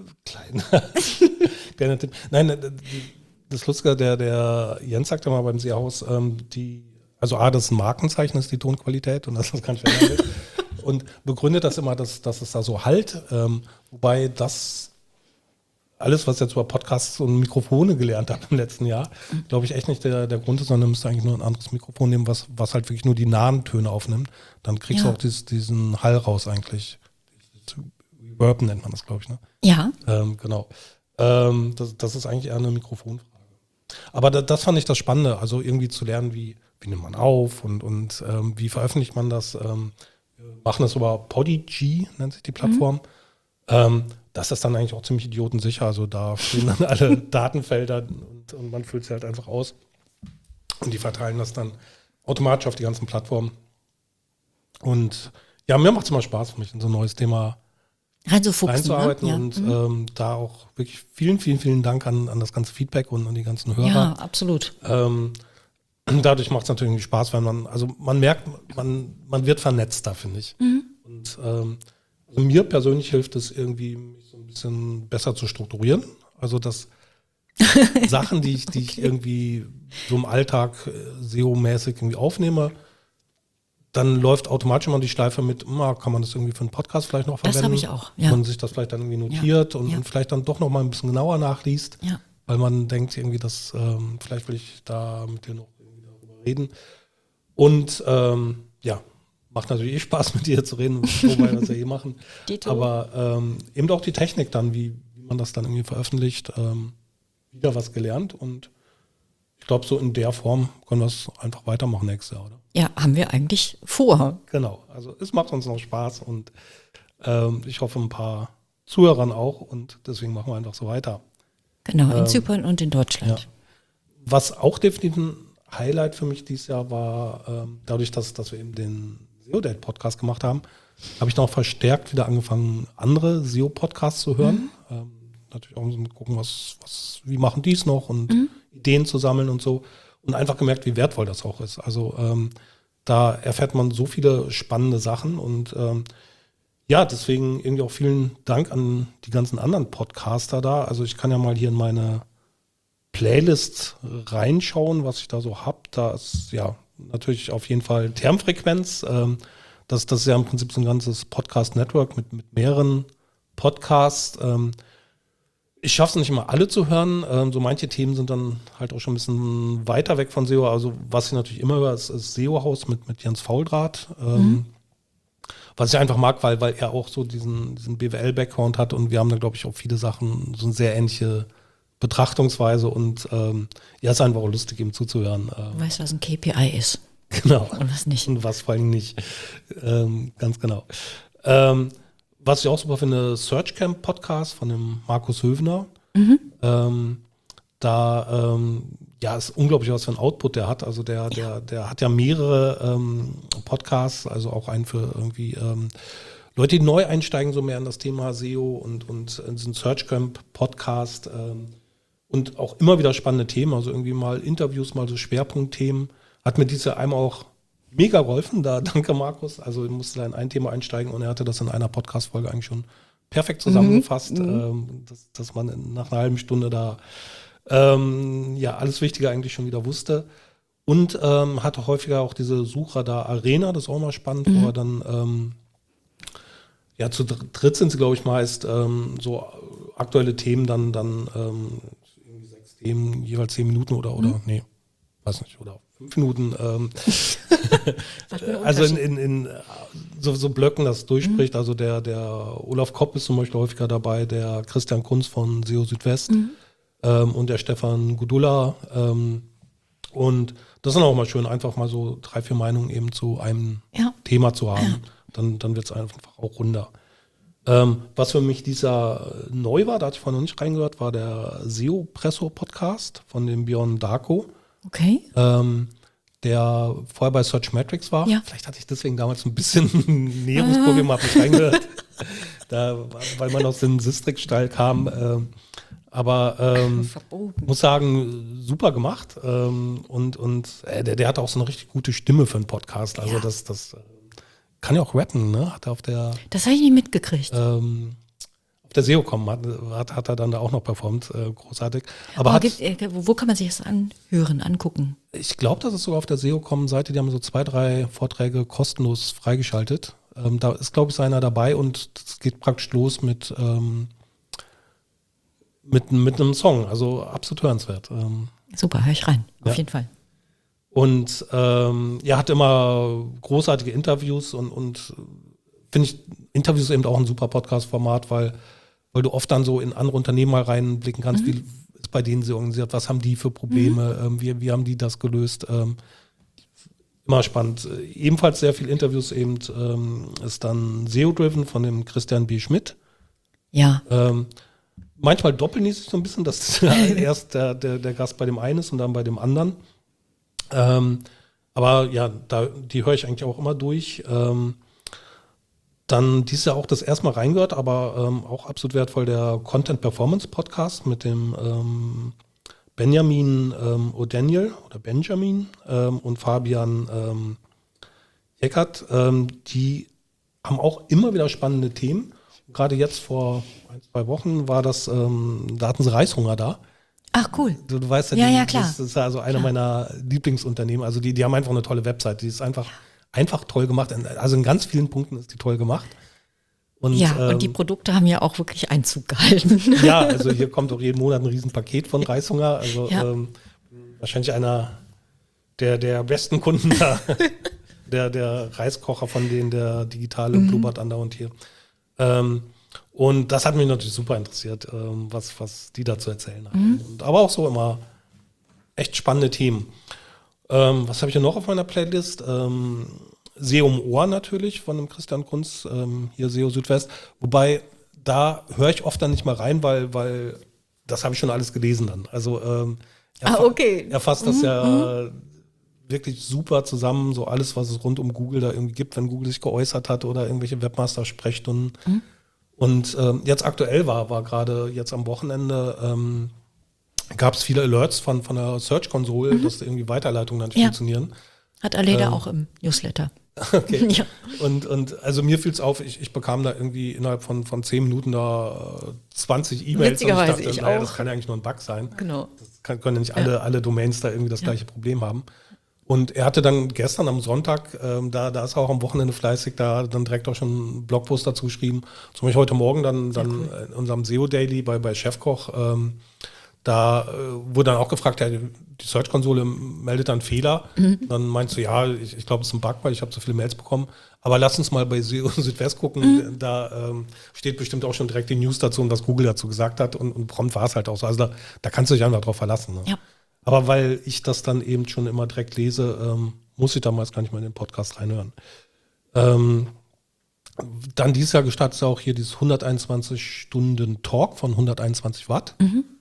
Kleiner Tipp. Nein, das Lustige, der Jens sagte mal beim Seehaus, also das ist ein Markenzeichen, ist die Tonqualität und das kann ich verändern. Und begründet das immer, dass es da so halt, wobei das alles, was ich jetzt über Podcasts und Mikrofone gelernt habe im letzten Jahr, glaube ich echt nicht der Grund ist, sondern müsste eigentlich nur ein anderes Mikrofon nehmen, was halt wirklich nur die nahen Töne aufnimmt. Dann kriegst du auch diesen Hall raus eigentlich. Reverb nennt man das, glaube ich. Ne? Ja. Genau. Das ist eigentlich eher eine Mikrofonfrage. Aber das fand ich das Spannende, also irgendwie zu lernen, wie nimmt man auf und wie veröffentlicht man das. Wir machen das über Podigy, nennt sich die Plattform. Das ist dann eigentlich auch ziemlich idiotensicher. Also da stehen dann alle Datenfelder und man füllt sie halt einfach aus. Und die verteilen das dann automatisch auf die ganzen Plattformen. Und ja, mir macht es immer Spaß für mich, in so ein neues Thema reinzuarbeiten. Ne? Und da auch wirklich vielen, vielen, vielen Dank an das ganze Feedback und an die ganzen Hörer. Ja, absolut. Dadurch macht es natürlich Spaß, wenn man merkt, man wird vernetzter, finde ich. Und also mir persönlich hilft es irgendwie, mich so ein bisschen besser zu strukturieren. Also dass Sachen, die ich irgendwie so im Alltag SEO-mäßig irgendwie aufnehme, dann läuft automatisch immer die Schleife mit, kann man das irgendwie für einen Podcast vielleicht noch verwenden? Das habe ich auch, ja. Man sich das vielleicht dann irgendwie notiert und vielleicht dann doch noch mal ein bisschen genauer nachliest, weil man denkt irgendwie, dass vielleicht will ich da mit dir noch irgendwie darüber reden. Und ja, macht natürlich Spaß, mit dir zu reden, wobei wir das ja machen. Aber eben auch die Technik dann, wie man das dann irgendwie veröffentlicht, wieder was gelernt. Und ich glaube, so in der Form können wir es einfach weitermachen nächstes Jahr, oder? Ja, haben wir eigentlich vor. Genau, also es macht uns noch Spaß und ich hoffe ein paar Zuhörern auch und deswegen machen wir einfach so weiter. Genau, in Zypern und in Deutschland. Ja. Was auch definitiv ein Highlight für mich dieses Jahr war, dadurch, dass wir eben den SEO-Date-Podcast gemacht haben, habe ich noch verstärkt wieder angefangen, andere SEO-Podcasts zu hören. Natürlich auch so gucken, wie machen die es noch und Ideen zu sammeln und so. Und einfach gemerkt, wie wertvoll das auch ist. Also da erfährt man so viele spannende Sachen und ja, deswegen irgendwie auch vielen Dank an die ganzen anderen Podcaster da. Also ich kann ja mal hier in meine Playlist reinschauen, was ich da so habe. Da ist ja natürlich auf jeden Fall Termfrequenz. Das ist ja im Prinzip so ein ganzes Podcast-Network mit mehreren Podcasts. Ich schaffe es nicht immer alle zu hören. So manche Themen sind dann halt auch schon ein bisschen weiter weg von SEO. Also was ich natürlich immer höre, ist SEO-Haus mit Jens Fauldraht. Was ich einfach mag, weil er auch so diesen BWL-Background hat und wir haben da, glaube ich, auch viele Sachen, so eine sehr ähnliche Betrachtungsweise und ja, es ist einfach auch lustig, ihm zuzuhören. Du weißt, was ein KPI ist. Genau. Und was nicht. Und was vor allem nicht. Ganz genau. Was ich auch super finde, Searchcamp Podcast von dem Markus Höfner. Ja, ist unglaublich, was für ein Output der hat. Also der hat ja mehrere Podcasts, also auch einen für irgendwie Leute, die neu einsteigen, so mehr in das Thema SEO und diesen Searchcamp Podcast und auch immer wieder spannende Themen, also irgendwie mal Interviews, mal so Schwerpunktthemen. Hat mir diese einmal auch mega geholfen, da danke Markus. Also ich musste da in ein Thema einsteigen und er hatte das in einer Podcast-Folge eigentlich schon perfekt zusammengefasst, dass man nach einer halben Stunde da ja, alles Wichtige eigentlich schon wieder wusste. Und hatte häufiger auch diese Suchradar Arena, das ist auch mal spannend, wo er dann, ja, zu dritt sind sie, glaube ich, meist so aktuelle Themen, dann irgendwie 6 Themen, jeweils 10 Minuten oder nee, weiß nicht, oder 5 Minuten. Also in so Blöcken das durchspricht. Also der Olaf Kopp ist zum Beispiel häufiger dabei, der Christian Kunz von SEO Südwest. Und der Stefan Gudula. Und das ist dann auch mal schön, einfach mal so 3, 4 Meinungen eben zu einem Thema zu haben. Dann wird es einfach auch runder. Was für mich dieser neu war, da hatte ich vorhin noch nicht reingehört, war der SEO-Presso-Podcast von dem Björn Darko. Okay. Der vorher bei Searchmetrics war. Ja. Vielleicht hatte ich deswegen damals ein bisschen Näherungsproblem, habe nicht reingehört. Weil man aus dem Sistrix-Stall kam. Aber muss sagen, super gemacht. Und der hat auch so eine richtig gute Stimme für einen Podcast. Also das kann ja auch rappen, ne? Hat er das habe ich nicht mitgekriegt. Auf der SEO.com hat er dann da auch noch performt, großartig. Aber wo kann man sich das angucken? Ich glaube, das ist sogar auf der SEO.com-Seite, die haben so 2, 3 Vorträge kostenlos freigeschaltet. Da ist, glaube ich, so einer dabei und es geht praktisch los mit einem Song, also absolut hörenswert. Super, höre ich rein, auf jeden Fall. Und hat immer großartige Interviews und finde ich Interviews eben auch ein super Podcast-Format, weil du oft dann so in andere Unternehmen mal reinblicken kannst, wie ist bei denen sie organisiert, was haben die für Probleme, wie haben die das gelöst. Immer spannend. Ebenfalls sehr viele Interviews eben ist dann SEO-Driven von dem Christian B. Schmidt. Ja. Manchmal doppeln die sich so ein bisschen, dass erst der Gast bei dem einen ist und dann bei dem anderen. Aber ja, die höre ich eigentlich auch immer durch. Dann dieses Jahr auch das erste Mal reingehört, aber auch absolut wertvoll der Content Performance Podcast mit dem Benjamin O'Daniel oder Benjamin und Fabian Eckert. Die haben auch immer wieder spannende Themen. Gerade jetzt vor 1, 2 Wochen war das, da hatten sie Reishunger da. Ach, cool. Du weißt ja, klar. Das ist also einer meiner Lieblingsunternehmen. Also die haben einfach eine tolle Website. Die ist einfach toll gemacht. Also in ganz vielen Punkten ist die toll gemacht. Und die Produkte haben ja auch wirklich Einzug gehalten. Ja, also hier kommt auch jeden Monat ein Riesenpaket von Reishunger. Also wahrscheinlich einer der besten Kunden da. der Reiskocher von denen, der digitale blubbert andauernd hier. Und das hat mich natürlich super interessiert, was die da zu erzählen haben. Aber auch so immer echt spannende Themen. Was habe ich hier noch auf meiner Playlist? SEO im Ohr natürlich von dem Christian Kunz, hier SEO Südwest. Wobei, da höre ich oft dann nicht mal rein, weil das habe ich schon alles gelesen dann. Also er fasst das ja wirklich super zusammen, so alles, was es rund um Google da irgendwie gibt, wenn Google sich geäußert hat oder irgendwelche Webmaster-Sprechstunden. Und jetzt aktuell war gerade jetzt am Wochenende, gab es viele Alerts von der Search Console, dass irgendwie Weiterleitungen dann nicht funktionieren. Hat Aleda auch im Newsletter. Okay. Ja. Und also mir fiel es auf, ich bekam da irgendwie innerhalb von 10 Minuten da 20 E-Mails. Witzigerweise und ich dachte, naja, das kann ja eigentlich nur ein Bug sein. Genau. Das können ja nicht alle Domains da irgendwie das gleiche Problem haben. Und er hatte dann gestern am Sonntag, da ist er auch am Wochenende fleißig, da dann direkt auch schon einen Blogpost dazu geschrieben. Zum Beispiel heute Morgen dann in unserem SEO Daily bei Chefkoch, da wurde dann auch gefragt, ja, die Search-Konsole meldet dann Fehler. Dann meinst du, ja, ich glaube, es ist ein Bug, weil ich habe so viele Mails bekommen. Aber lass uns mal bei SEO Südwest gucken. Da steht bestimmt auch schon direkt die News dazu und was Google dazu gesagt hat. Und prompt war es halt auch so. Also da kannst du dich einfach drauf verlassen. Ne? Ja. Aber weil ich das dann eben schon immer direkt lese, muss ich damals gar nicht mal in den Podcast reinhören. Dann dieses Jahr gestartet ist auch hier dieses 121-Stunden-Talk von 121 Watt.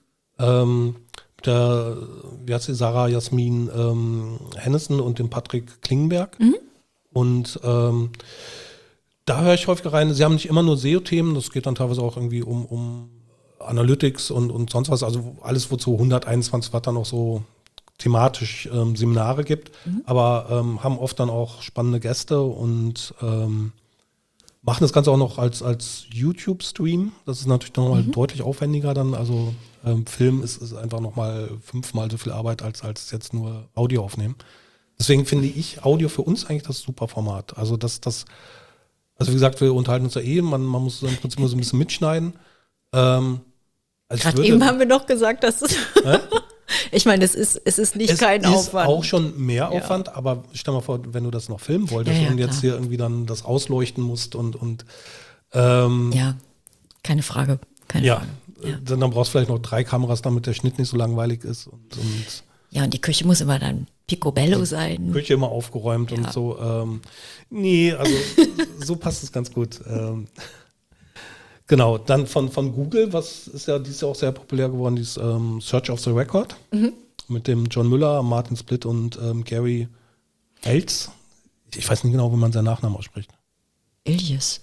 Wie heißt die, Sarah Jasmin Hennissen und dem Patrick Klingenberg. Und da höre ich häufiger rein. Sie haben nicht immer nur SEO-Themen, das geht dann teilweise auch irgendwie um Analytics und sonst was, also alles, wozu 121 Watt dann auch so thematisch Seminare gibt, aber haben oft dann auch spannende Gäste und machen das Ganze auch noch als YouTube-Stream. Das ist natürlich nochmal deutlich aufwendiger dann, also Film ist einfach nochmal 5-mal so viel Arbeit als jetzt nur Audio aufnehmen. Deswegen finde ich Audio für uns eigentlich das super Format. Also also wie gesagt, wir unterhalten uns ja man muss im Prinzip nur so ein bisschen mitschneiden. Gerade eben haben wir noch gesagt, dass es ich meine, es ist nicht kein Aufwand. Es ist auch schon mehr Aufwand, aber stell mal vor, wenn du das noch filmen wolltest und jetzt hier irgendwie dann das ausleuchten musst und ja, keine Frage. Frage. Dann brauchst du vielleicht noch 3 Kameras, damit der Schnitt nicht so langweilig ist. Und ja, und die Küche muss immer dann picobello sein. Die Küche immer aufgeräumt und so. Nee, also so passt es ganz gut. Genau, dann von Google, was ist ja dieses Jahr auch sehr populär geworden, dieses Search of the Record mit dem John Müller, Martin Splitt und Gary Eltz. Ich weiß nicht genau, wie man seinen Nachnamen ausspricht. Ilias.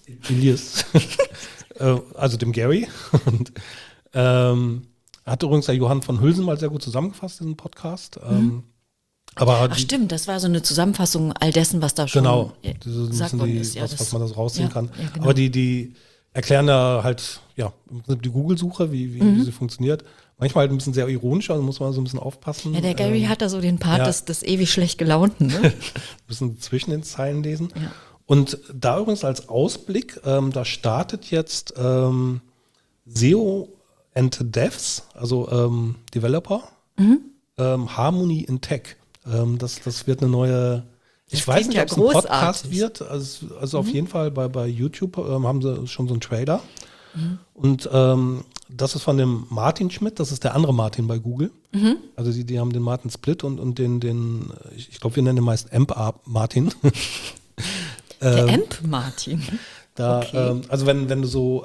Also dem Gary. Und hat übrigens der Johann von Hülsen mal sehr gut zusammengefasst, diesen Podcast. Aber stimmt, das war so eine Zusammenfassung all dessen, was da schon gesagt worden ist. Was man da so rausziehen kann. Ja, genau. Aber die erklären da halt, im Prinzip die Google-Suche, wie sie funktioniert. Manchmal halt ein bisschen sehr ironisch, also muss man so ein bisschen aufpassen. Ja, der Gary hat da so den Part des ewig schlecht gelaunten. Ne? Ein bisschen zwischen den Zeilen lesen. Ja. Und da übrigens als Ausblick, da startet jetzt SEO and Devs, also Developer, Harmony in Tech. Das wird eine neue, ich weiß nicht, ob es ein Podcast wird, also auf jeden Fall bei YouTube haben sie schon so einen Trailer. Und das ist von dem Martin Schmidt, das ist der andere Martin bei Google. Also die haben den Martin Splitt und den ich glaube, wir nennen den meist Amp Martin. Der Amp Martin. Okay. Also wenn du so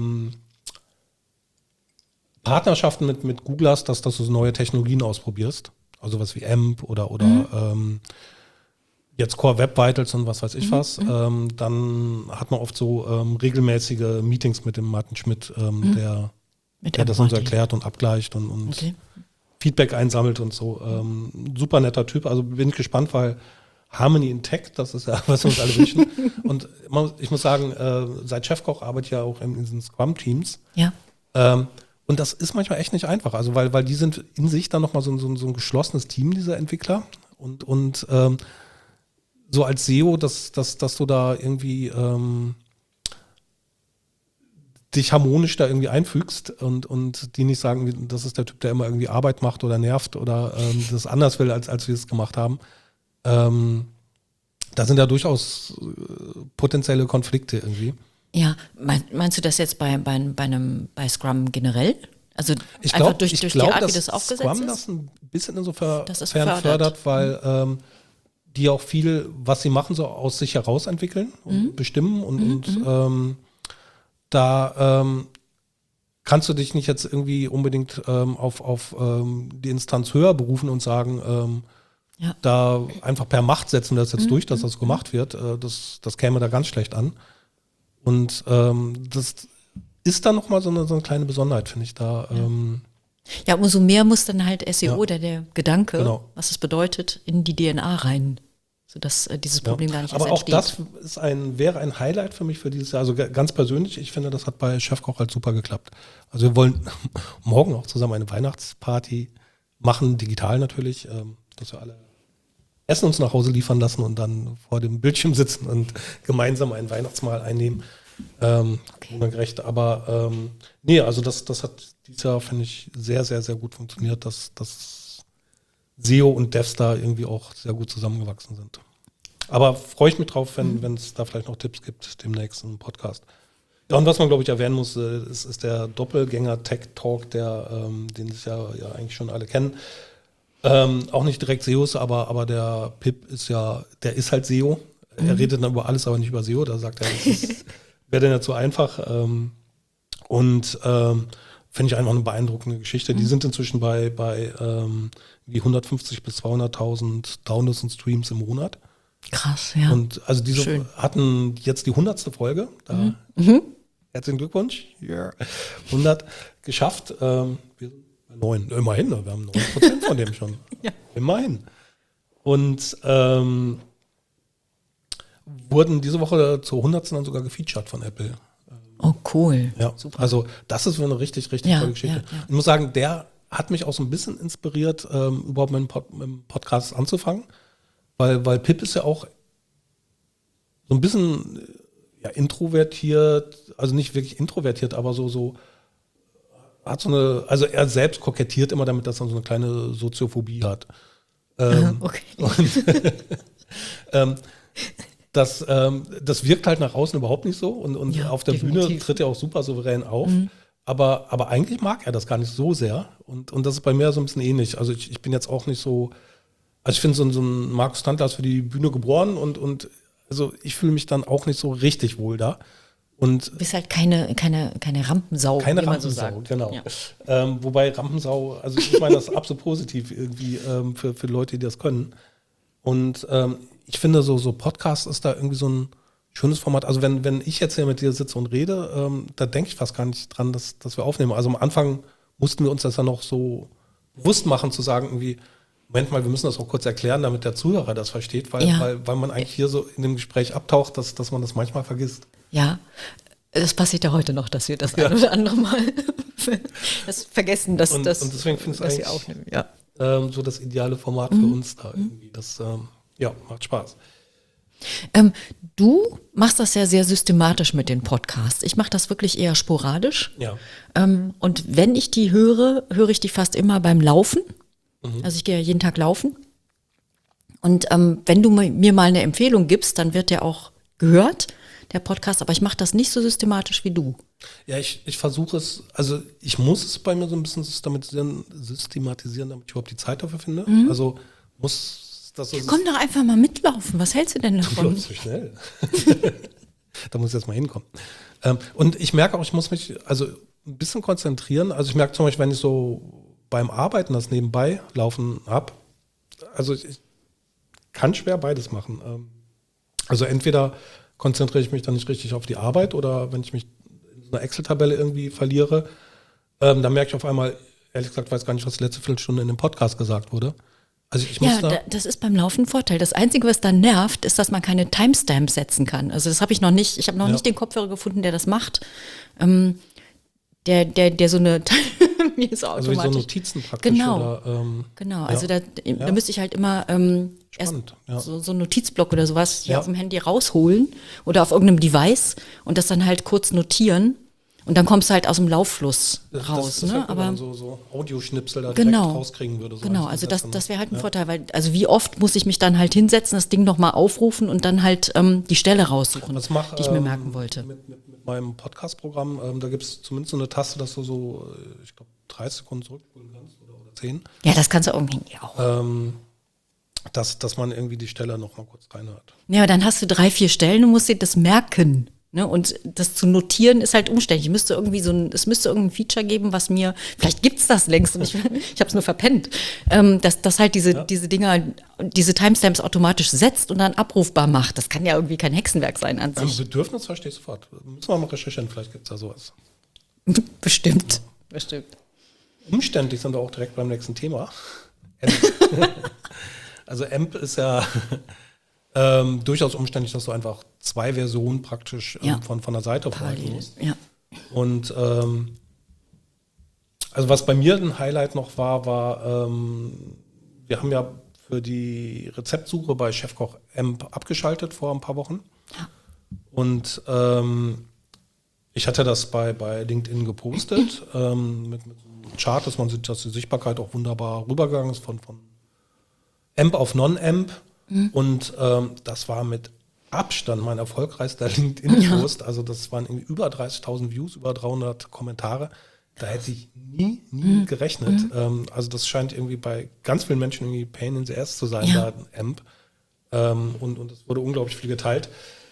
Partnerschaften mit Google hast, dass du so neue Technologien ausprobierst, also was wie AMP oder jetzt Core Web Vitals und was weiß ich was, dann hat man oft so regelmäßige Meetings mit dem Martin Schmidt, der das uns erklärt und abgleicht und Feedback einsammelt und so. Super netter Typ, also bin ich gespannt, weil Harmony in Tech, das ist ja, was wir uns alle wünschen. Und ich muss sagen, seit Chefkoch arbeite ich ja auch in diesen Scrum-Teams. Ja. Und das ist manchmal echt nicht einfach, also weil die sind in sich dann nochmal so ein geschlossenes Team, dieser Entwickler. Und so als SEO, dass du da irgendwie dich harmonisch da irgendwie einfügst und die nicht sagen, das ist der Typ, der immer irgendwie Arbeit macht oder nervt oder das anders will, als wir es gemacht haben. Da sind ja durchaus potenzielle Konflikte irgendwie. Ja, meinst du das jetzt bei Scrum generell? Also Ich einfach glaube, durch die Art, wie das dass aufgesetzt Scrum ist? das ein bisschen Das ist insofern fördert, fördert. weil die auch viel, was sie machen, so aus sich heraus entwickeln und bestimmen und da kannst du dich nicht jetzt irgendwie unbedingt auf die Instanz höher berufen und sagen, Ja. da einfach per Macht setzen wir das jetzt durch, dass das gemacht wird. Das käme da ganz schlecht an. Und das ist dann nochmal so eine kleine Besonderheit, finde ich da. Ja, umso mehr muss dann halt SEO Ja. oder der Gedanke, Genau. was es bedeutet, in die DNA rein, sodass dieses Problem gar nicht erst Aber auch entsteht. das wäre ein Highlight für mich für dieses Jahr. Also ganz persönlich, ich finde, das hat bei Chefkoch halt super geklappt. Also wir wollen morgen auch zusammen eine Weihnachtsparty machen, digital natürlich, dass wir alle Essen uns nach Hause liefern lassen und dann vor dem Bildschirm sitzen und gemeinsam ein Weihnachtsmahl einnehmen. Ungerecht. Aber nee, also das hat dieses Jahr, finde ich, sehr, sehr, sehr gut funktioniert, dass SEO und Devs da irgendwie auch sehr gut zusammengewachsen sind. Aber freue ich mich drauf, wenn es da vielleicht noch Tipps gibt demnächst im Podcast. Ja, und was man, glaube ich, erwähnen muss, ist der Doppelgänger Tech Talk, den sich ja eigentlich schon alle kennen. Auch nicht direkt SEOs, aber der Pip der ist halt SEO. Er redet dann über alles, aber nicht über SEO. Da sagt er, wäre denn ja zu einfach. Finde ich einfach eine beeindruckende Geschichte. Die sind inzwischen bei wie 150 bis 200.000 Downloads und Streams im Monat. Krass, ja. Und also diese Schön. hatten jetzt die 100. Folge. Herzlichen Glückwunsch. Yeah. 100 geschafft. Wir sind bei 9. Immerhin, wir haben 9% von dem schon. Ja. Immerhin. Und wurden diese Woche zur 100. dann sogar gefeatured von Apple. Oh, cool. Ja, Super. also das ist eine richtig, richtig Ja, tolle Geschichte. ja, ja. Ich muss sagen, der hat mich auch so ein bisschen inspiriert, überhaupt mit dem Podcast anzufangen, weil Pip ist ja auch so ein bisschen introvertiert, also nicht wirklich introvertiert, aber so hat so eine, also er selbst kokettiert immer damit, dass er so eine kleine Soziophobie hat. Okay. Das wirkt halt nach außen überhaupt nicht so und Ja, auf der Bühne definitiv. tritt er auch super souverän auf. Aber eigentlich mag er das gar nicht so sehr und das ist bei mir so ein bisschen ähnlich. Also ich bin jetzt auch nicht so, also ich finde so ein Markus Tantler ist für die Bühne geboren und also ich fühle mich dann auch nicht so richtig wohl da. Und Du bist halt keine Rampensau, keine wie man so Rampensau, sagt. genau. Ja. Wobei Rampensau, also ich meine das absolut positiv irgendwie für Leute, die das können. Und ich finde, so Podcast ist da irgendwie so ein schönes Format. Also wenn ich jetzt hier mit dir sitze und rede, da denke ich fast gar nicht dran, dass wir aufnehmen. Also am Anfang mussten wir uns das ja noch so bewusst machen, zu sagen irgendwie, Moment mal, wir müssen das auch kurz erklären, damit der Zuhörer das versteht, weil man eigentlich hier so in dem Gespräch abtaucht, dass man das manchmal vergisst. Ja, das passiert ja heute noch, dass wir das ein oder andere Mal das vergessen, dass Und deswegen finde ich es dass wir eigentlich aufnehmen. Ja. so das ideale Format für uns da irgendwie. Das macht Spaß. Du machst das ja sehr systematisch mit den Podcasts. Ich mache das wirklich eher sporadisch. Ja. Und wenn ich die höre ich die fast immer beim Laufen. Also ich gehe ja jeden Tag laufen. Und wenn du mir mal eine Empfehlung gibst, dann wird der auch gehört, der Podcast. Aber ich mache das nicht so systematisch wie du. Ja, ich versuche es, also ich muss es bei mir so ein bisschen systematisieren, damit ich überhaupt die Zeit dafür finde. Also muss das so. Komm doch einfach mal mitlaufen. Was hältst du denn Du davon? läufst so schnell. Da muss ich jetzt mal hinkommen. Und ich merke auch, ich muss mich also ein bisschen konzentrieren. Also ich merke zum Beispiel, wenn ich so beim Arbeiten das nebenbei laufen habe, also ich kann schwer beides machen. Also entweder konzentriere ich mich dann nicht richtig auf die Arbeit oder wenn ich mich in so einer Excel-Tabelle irgendwie verliere, dann merke ich auf einmal, ehrlich gesagt, weiß gar nicht, was die letzte Viertelstunde in dem Podcast gesagt wurde. Also ich muss Ja, das ist beim Laufen ein Vorteil. Das Einzige, was dann nervt, ist, dass man keine Timestamps setzen kann. Also das habe ich noch nicht. Ich habe noch nicht den Kopfhörer gefunden, der das macht. Der so eine mir ist also wie so automatisch. Notizen praktisch. Genau. Oder, Genau, also ja. da müsste ich halt immer erst Spannend, ja. so einen Notizblock oder sowas hier Ja. auf dem Handy rausholen oder auf irgendeinem Device und das dann halt kurz notieren. Und dann kommst du halt aus dem Lauffluss raus. Das ne? halt, Aber man so Audioschnipsel da genau, direkt rauskriegen würde. So genau, also das wäre halt ein Vorteil, weil also wie oft muss ich mich dann halt hinsetzen, das Ding nochmal aufrufen und dann halt die Stelle raussuchen, die ich mir merken wollte. Mit meinem Podcast-Programm, da gibt es zumindest so eine Taste, dass du so, ich glaube, 30 Sekunden zurückspulen kannst oder 10. Ja, das kannst du irgendwie auch. Dass man irgendwie die Stelle noch mal kurz reinhört. Ja, dann hast du 3, 4 Stellen und musst dir das merken. Ne? Und das zu notieren ist halt umständlich. Es müsste irgendwie irgendein Feature geben, was mir, vielleicht gibt's das längst und ich habe es nur verpennt, dass halt diese Dinger, diese Timestamps automatisch setzt und dann abrufbar macht. Das kann ja irgendwie kein Hexenwerk sein an sich. Bedürfnis verstehe ich sofort. Müssen wir mal recherchieren, vielleicht gibt es da sowas. Bestimmt. Umständlich sind wir auch direkt beim nächsten Thema. Also AMP ist ja durchaus umständlich, dass du einfach 2 Versionen praktisch von der Seite verwalten musst. Ja. Und also was bei mir ein Highlight noch war, wir haben ja für die Rezeptsuche bei Chefkoch AMP abgeschaltet vor ein paar Wochen. Ja. Und ich hatte das bei LinkedIn gepostet mit einem Chart, dass man sieht, dass die Sichtbarkeit auch wunderbar rübergegangen ist von AMP auf Non-AMP. Und das war mit Abstand mein erfolgreichster LinkedIn-Post. Ja. Also das waren irgendwie über 30.000 Views, über 300 Kommentare. Da hätte ich nie gerechnet. Also das scheint irgendwie bei ganz vielen Menschen irgendwie Pain in the Ass zu sein, da ein AMP. Und es wurde unglaublich viel geteilt.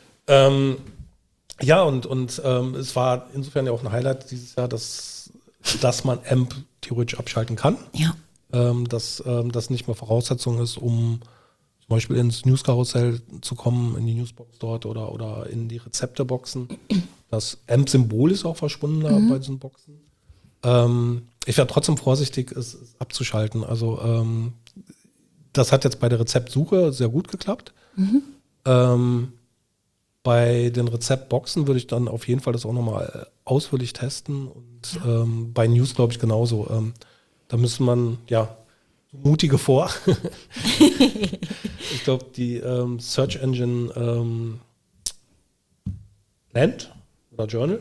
Es war insofern ja auch ein Highlight dieses Jahr, dass man AMP theoretisch abschalten kann. Ja. Dass das nicht mehr Voraussetzung ist, um zum Beispiel ins News-Karussell zu kommen, in die Newsbox dort oder in die Rezepteboxen. Das AMP-Symbol ist auch verschwunden da bei diesen Boxen. Ich wäre trotzdem vorsichtig, es abzuschalten. Also das hat jetzt bei der Rezeptsuche sehr gut geklappt. Bei den Rezeptboxen würde ich dann auf jeden Fall das auch nochmal ausführlich testen. Und bei News glaube ich genauso. Da müsste man, mutige vor. Ich glaube, die Search Engine Land oder Journal.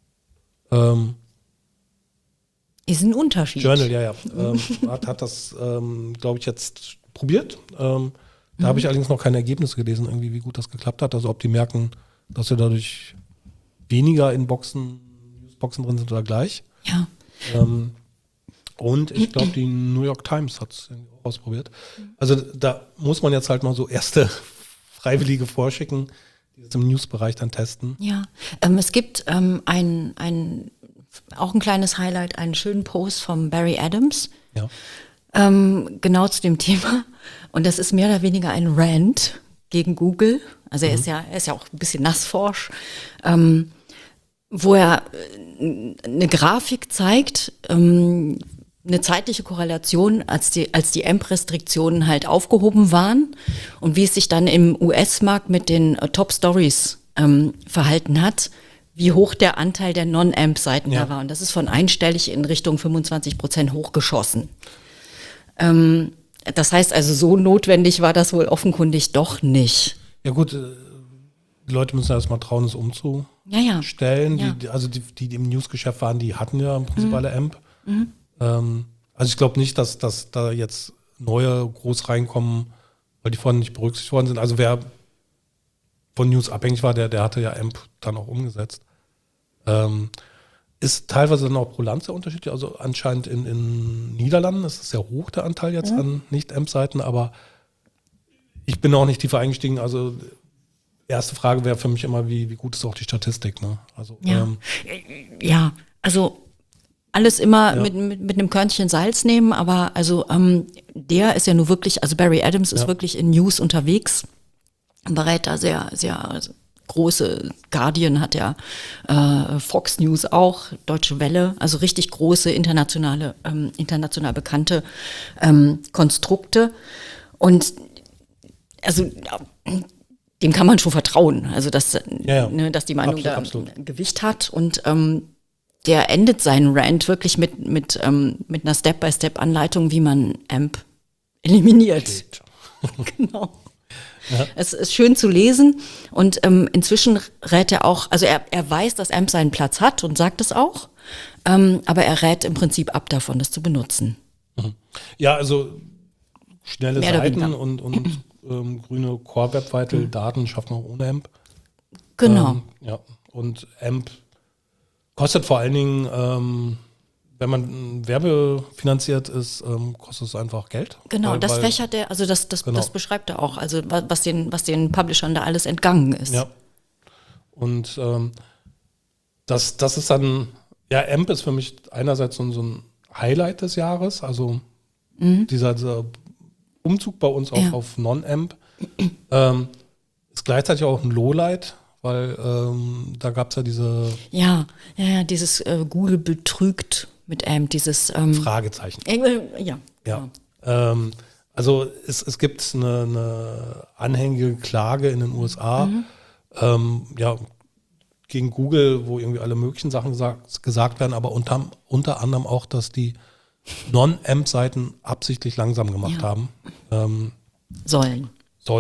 Ist ein Unterschied. Journal, hat das, glaube ich, jetzt probiert. Da habe ich allerdings noch keine Ergebnisse gelesen, irgendwie, wie gut das geklappt hat. Also ob die merken, dass wir dadurch weniger in Newsboxen drin sind oder gleich. Ja. Und ich glaube, die New York Times hat es auch ausprobiert. Also da muss man jetzt halt mal so erste Freiwillige vorschicken, die das im News-Bereich dann testen. Ja, es gibt auch ein kleines Highlight, einen schönen Post von Barry Adams, genau zu dem Thema. Und das ist mehr oder weniger ein Rant gegen Google. Also er ist ja auch ein bisschen nassforsch. Wo er eine Grafik zeigt, eine zeitliche Korrelation, als die AMP-Restriktionen halt aufgehoben waren und wie es sich dann im US-Markt mit den Top-Stories verhalten hat, wie hoch der Anteil der Non-AMP-Seiten da war. Und das ist von einstellig in Richtung 25% hochgeschossen. Das heißt also, so notwendig war das wohl offenkundig doch nicht. Ja gut, die Leute müssen erst mal trauen, es umzustellen. Ja. Die im Newsgeschäft waren, die hatten ja im Prinzip alle AMP. Also ich glaube nicht, dass da jetzt neue groß reinkommen, weil die vorhin nicht berücksichtigt worden sind. Also wer von News abhängig war, der hatte ja AMP dann auch umgesetzt. Ist teilweise dann auch pro Land sehr unterschiedlich. Also anscheinend in Niederlanden ist es sehr hoch, der Anteil jetzt an Nicht-AMP-Seiten, aber ich bin auch nicht tiefer eingestiegen. Also erste Frage wäre für mich immer, wie gut ist auch die Statistik, ne? Also also alles immer mit einem Körnchen Salz nehmen, aber also der ist ja nur wirklich, also Barry Adams ist wirklich in News unterwegs, berät da sehr, sehr große, Guardian hat ja, Fox News auch, Deutsche Welle, also richtig große international bekannte Konstrukte. Und also dem kann man schon vertrauen, also dass die Meinung absolut Gewicht hat. Und der endet seinen Rant wirklich mit einer Step-by-Step-Anleitung, wie man AMP eliminiert. Genau. Es ist schön zu lesen und inzwischen rät er auch, also er weiß, dass AMP seinen Platz hat und sagt es auch, aber er rät im Prinzip ab davon, das zu benutzen. Ja, also schnelle Mehr oder Seiten weniger. und grüne Core-Web-Vital Daten schaffen auch ohne AMP. Genau. Ja, und AMP kostet vor allen Dingen, wenn man werbefinanziert ist, kostet es einfach Geld. Genau, das fächert er, also das beschreibt er auch, also was den Publishern da alles entgangen ist. Ja. Und das ist dann, ja, AMP ist für mich einerseits so ein Highlight des Jahres, also dieser Umzug bei uns auch auf Non-AMP ist gleichzeitig auch ein Lowlight, weil da gab es ja diese dieses Google betrügt mit AMP, dieses Fragezeichen. Ja. Also es gibt eine anhängige Klage in den USA gegen Google, wo irgendwie alle möglichen Sachen gesagt werden, aber unter anderem auch, dass die Non-AMP-Seiten absichtlich langsam gemacht haben. Sollen.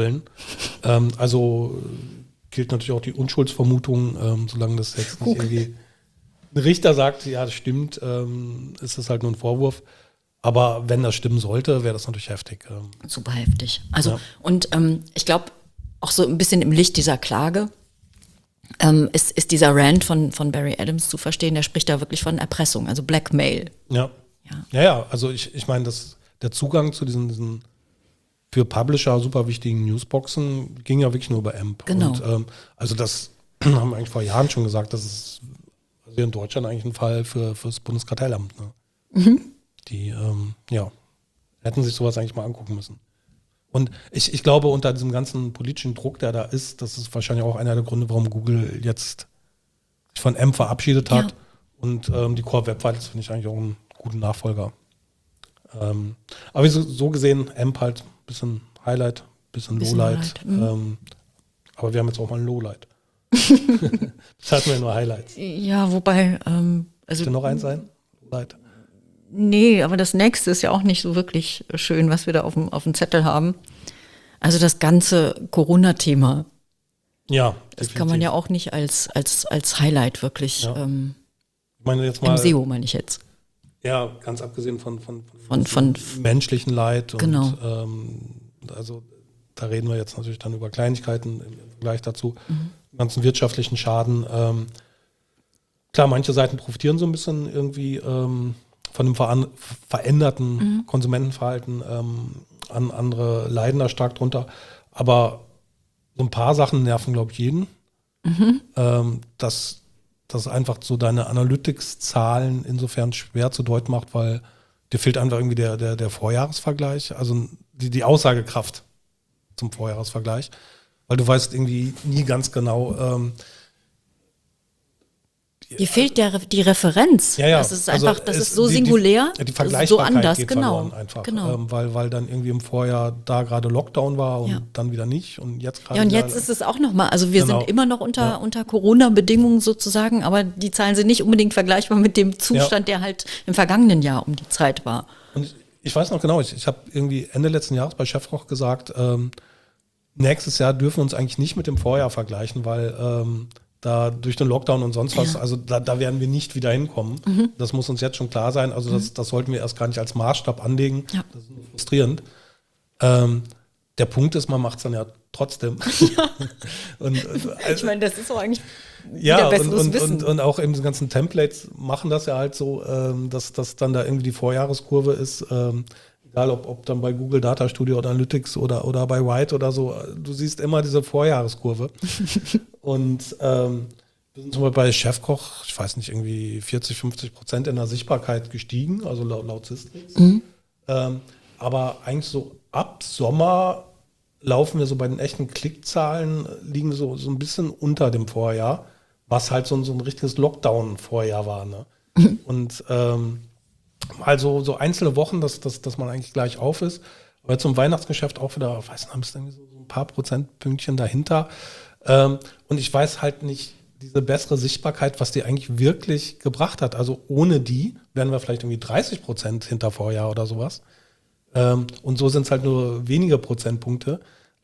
Also gilt natürlich auch die Unschuldsvermutung, solange das jetzt nicht irgendwie ein Richter sagt, ja, das stimmt, ist das halt nur ein Vorwurf. Aber wenn das stimmen sollte, wäre das natürlich heftig. Super heftig. Also, und ich glaube, auch so ein bisschen im Licht dieser Klage ist dieser Rant von Barry Adams zu verstehen, der spricht da wirklich von Erpressung, also Blackmail. Ja, also ich meine, der Zugang zu diesen für Publisher super wichtigen Newsboxen ging ja wirklich nur über AMP. Genau. Und also das haben wir eigentlich vor Jahren schon gesagt, das ist also in Deutschland eigentlich ein Fall fürs Bundeskartellamt. Ne? Die hätten sich sowas eigentlich mal angucken müssen. Und ich glaube, unter diesem ganzen politischen Druck, der da ist, das ist wahrscheinlich auch einer der Gründe, warum Google jetzt sich von AMP verabschiedet hat. Ja. Und die Core Web Vitals finde ich eigentlich auch einen guten Nachfolger. Aber so gesehen, AMP halt ein bisschen Highlight, bisschen Lowlight. Aber wir haben jetzt auch mal ein Lowlight. Das hatten wir ja nur Highlights. Ja, wobei, Muss noch eins sein? Lowlight. Nee, aber das nächste ist ja auch nicht so wirklich schön, was wir da auf dem Zettel haben. Also das ganze Corona-Thema. Ja, das kann man ja auch nicht als Highlight wirklich ich meine jetzt mal, im SEO, meine ich jetzt. Ja, ganz abgesehen von menschlichen Leid. Und, genau. Also da reden wir jetzt natürlich dann über Kleinigkeiten im Vergleich dazu, ganzen wirtschaftlichen Schaden. Klar, manche Seiten profitieren so ein bisschen irgendwie von dem veränderten Konsumentenverhalten, andere leiden da stark drunter. Aber so ein paar Sachen nerven, glaube ich, jeden. Das einfach so deine Analytics-Zahlen insofern schwer zu deuten macht, weil dir fehlt einfach irgendwie der Vorjahresvergleich, also die Aussagekraft zum Vorjahresvergleich, weil du weißt irgendwie nie ganz genau. Dir fehlt die Referenz. Ja. Das ist einfach, das ist so singulär, die Vergleichbarkeit so anders, geht genau. verloren einfach. Genau. Weil dann irgendwie im Vorjahr da gerade Lockdown war und dann wieder nicht und jetzt gerade. Ja, und jetzt ist es auch nochmal, also wir sind immer noch unter Corona-Bedingungen sozusagen, aber die Zahlen sind nicht unbedingt vergleichbar mit dem Zustand, der halt im vergangenen Jahr um die Zeit war. Und ich weiß noch genau, ich habe irgendwie Ende letzten Jahres bei Chefkoch gesagt, nächstes Jahr dürfen wir uns eigentlich nicht mit dem Vorjahr vergleichen, weil da durch den Lockdown und sonst was, also da werden wir nicht wieder hinkommen. Das muss uns jetzt schon klar sein. Also das sollten wir erst gar nicht als Maßstab anlegen. Ja. Das ist nur frustrierend. Der Punkt ist, man macht es dann ja trotzdem. Und, ich meine, das ist doch eigentlich ja, besseres Wissen. Und auch eben die ganzen Templates machen das ja halt so, dass dann da irgendwie die Vorjahreskurve ist. Egal, ob dann bei Google Data Studio oder Analytics oder bei White oder so, du siehst immer diese Vorjahreskurve. Und wir sind zum Beispiel bei Chefkoch, ich weiß nicht, irgendwie 40-50% in der Sichtbarkeit gestiegen, also laut Sistrix. Aber eigentlich so ab Sommer laufen wir so bei den echten Klickzahlen, liegen wir so ein bisschen unter dem Vorjahr, was halt so ein richtiges Lockdown-Vorjahr war. Ne? Und also so einzelne Wochen, dass man eigentlich gleich auf ist. Aber zum Weihnachtsgeschäft auch wieder, weiß nicht, haben es irgendwie so ein paar Prozentpünktchen dahinter. Und ich weiß halt nicht, diese bessere Sichtbarkeit, was die eigentlich wirklich gebracht hat. Also ohne die wären wir vielleicht irgendwie 30% hinter Vorjahr oder sowas. Und so sind es halt nur wenige Prozentpunkte.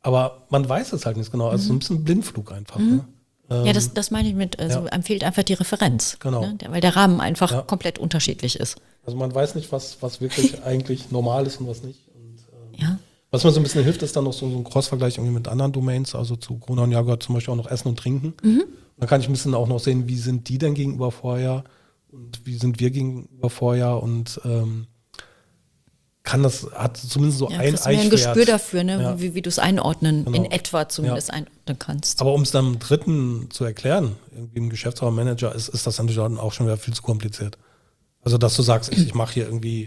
Aber man weiß es halt nicht genau. Also so ein bisschen Blindflug einfach. Ne? Ja, das meine ich mit, also einem fehlt einfach die Referenz. Genau. Ne? Weil der Rahmen einfach komplett unterschiedlich ist. Also man weiß nicht, was wirklich eigentlich normal ist und was nicht. Und, Ja. was mir so ein bisschen hilft, ist dann noch so ein Cross-Vergleich irgendwie mit anderen Domains. Also zu Corona und Jahr gehört zum Beispiel auch noch Essen und Trinken. Dann kann ich ein bisschen auch noch sehen, wie sind die denn gegenüber Vorjahr und wie sind wir gegenüber Vorjahr und hat zumindest so ein kriegst du mehr ein Gespür dafür, ne? Ja. Wie du es einordnen, Genau. in etwa zumindest einordnen kannst. Aber um es dann einem Dritten zu erklären, irgendwie einem Geschäftsführer, Manager, ist das natürlich dann auch schon wieder viel zu kompliziert. Also, dass du sagst, ich mache hier irgendwie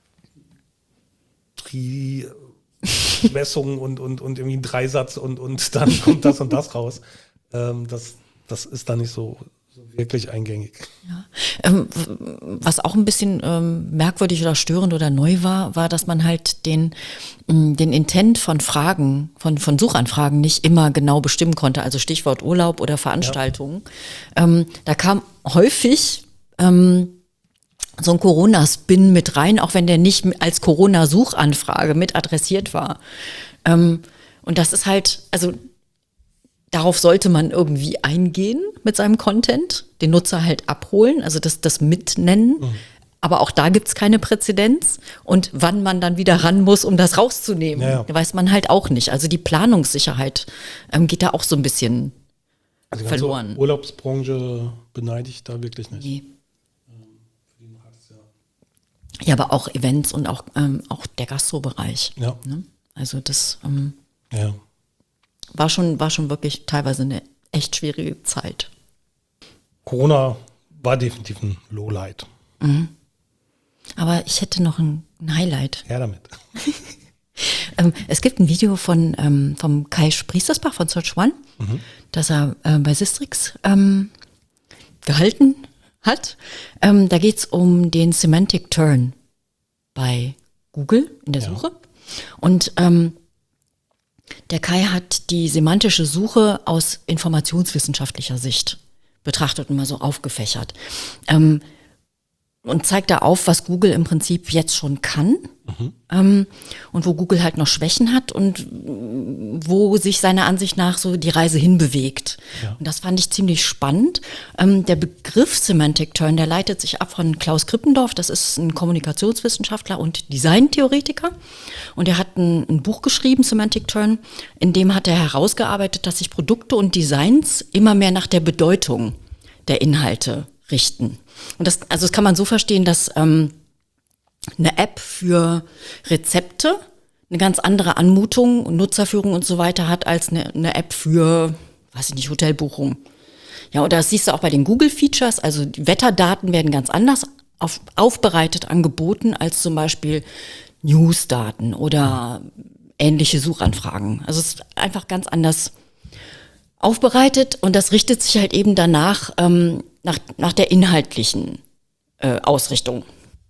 Messungen und irgendwie einen Dreisatz und dann kommt das und das raus. Das ist dann nicht so wirklich eingängig. Ja. Was auch ein bisschen merkwürdig oder störend oder neu war, dass man halt den Intent von Fragen, von Suchanfragen nicht immer genau bestimmen konnte. Also Stichwort Urlaub oder Veranstaltungen. Da kam häufig so ein Corona-Spin mit rein, auch wenn der nicht als Corona-Suchanfrage mit adressiert war. Und das ist halt, also darauf sollte man irgendwie eingehen mit seinem Content, den Nutzer halt abholen, also das mitnennen. Aber auch da gibt's keine Präzedenz. Und wann man dann wieder ran muss, um das rauszunehmen, weiß man halt auch nicht. Also die Planungssicherheit geht da auch so ein bisschen verloren. Die Urlaubsbranche beneide ich da wirklich nicht. Nee. Ja, aber auch Events und auch der Gastrobereich. Ja. Ne? Also das war schon wirklich teilweise eine echt schwierige Zeit. Corona war definitiv ein Lowlight. Aber ich hätte noch ein Highlight. Her damit. Es gibt ein Video vom Kai Spriestersbach von Search One, das er bei Sistrix gehalten hat. Da geht es um den Semantic Turn bei Google in der Suche. Und der Kai hat die semantische Suche aus informationswissenschaftlicher Sicht betrachtet und mal so aufgefächert. Und zeigt da auf, was Google im Prinzip jetzt schon kann und wo Google halt noch Schwächen hat und wo sich seiner Ansicht nach so die Reise hinbewegt. Ja. Und das fand ich ziemlich spannend. Der Begriff Semantic Turn, der leitet sich ab von Klaus Krippendorf, das ist ein Kommunikationswissenschaftler und Designtheoretiker. Und er hat ein Buch geschrieben, Semantic Turn, in dem hat er herausgearbeitet, dass sich Produkte und Designs immer mehr nach der Bedeutung der Inhalte richten. Und das kann man so verstehen, dass eine App für Rezepte eine ganz andere Anmutung und Nutzerführung und so weiter hat als eine App für, weiß ich nicht, Hotelbuchung. Ja, und das siehst du auch bei den Google-Features, also die Wetterdaten werden ganz anders aufbereitet angeboten als zum Beispiel Newsdaten oder ähnliche Suchanfragen. Also es ist einfach ganz anders aufbereitet und das richtet sich halt eben danach nach der inhaltlichen Ausrichtung.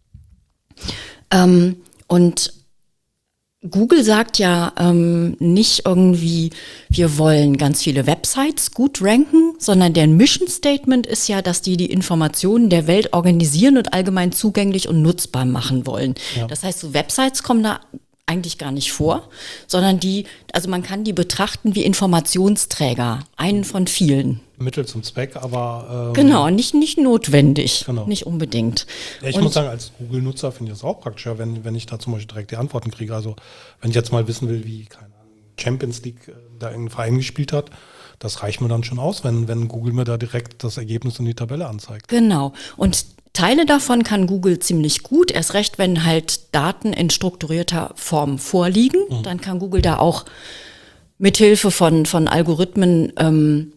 Und Google sagt ja nicht irgendwie, wir wollen ganz viele Websites gut ranken, sondern deren Mission Statement ist ja, dass die Informationen der Welt organisieren und allgemein zugänglich und nutzbar machen wollen. Ja. Das heißt, so Websites kommen da eigentlich gar nicht vor, sondern man kann die betrachten wie Informationsträger, einen von vielen. Mittel zum Zweck, aber genau, nicht notwendig, genau. Nicht unbedingt. Ja, ich muss sagen, als Google-Nutzer finde ich das auch praktischer, wenn ich da zum Beispiel direkt die Antworten kriege. Also wenn ich jetzt mal wissen will, wie, keine Ahnung, Champions League da irgendein Verein gespielt hat, das reicht mir dann schon aus, wenn Google mir da direkt das Ergebnis in die Tabelle anzeigt. Genau. Und Teile davon kann Google ziemlich gut, erst recht, wenn halt Daten in strukturierter Form vorliegen. Dann kann Google da auch mithilfe von Algorithmen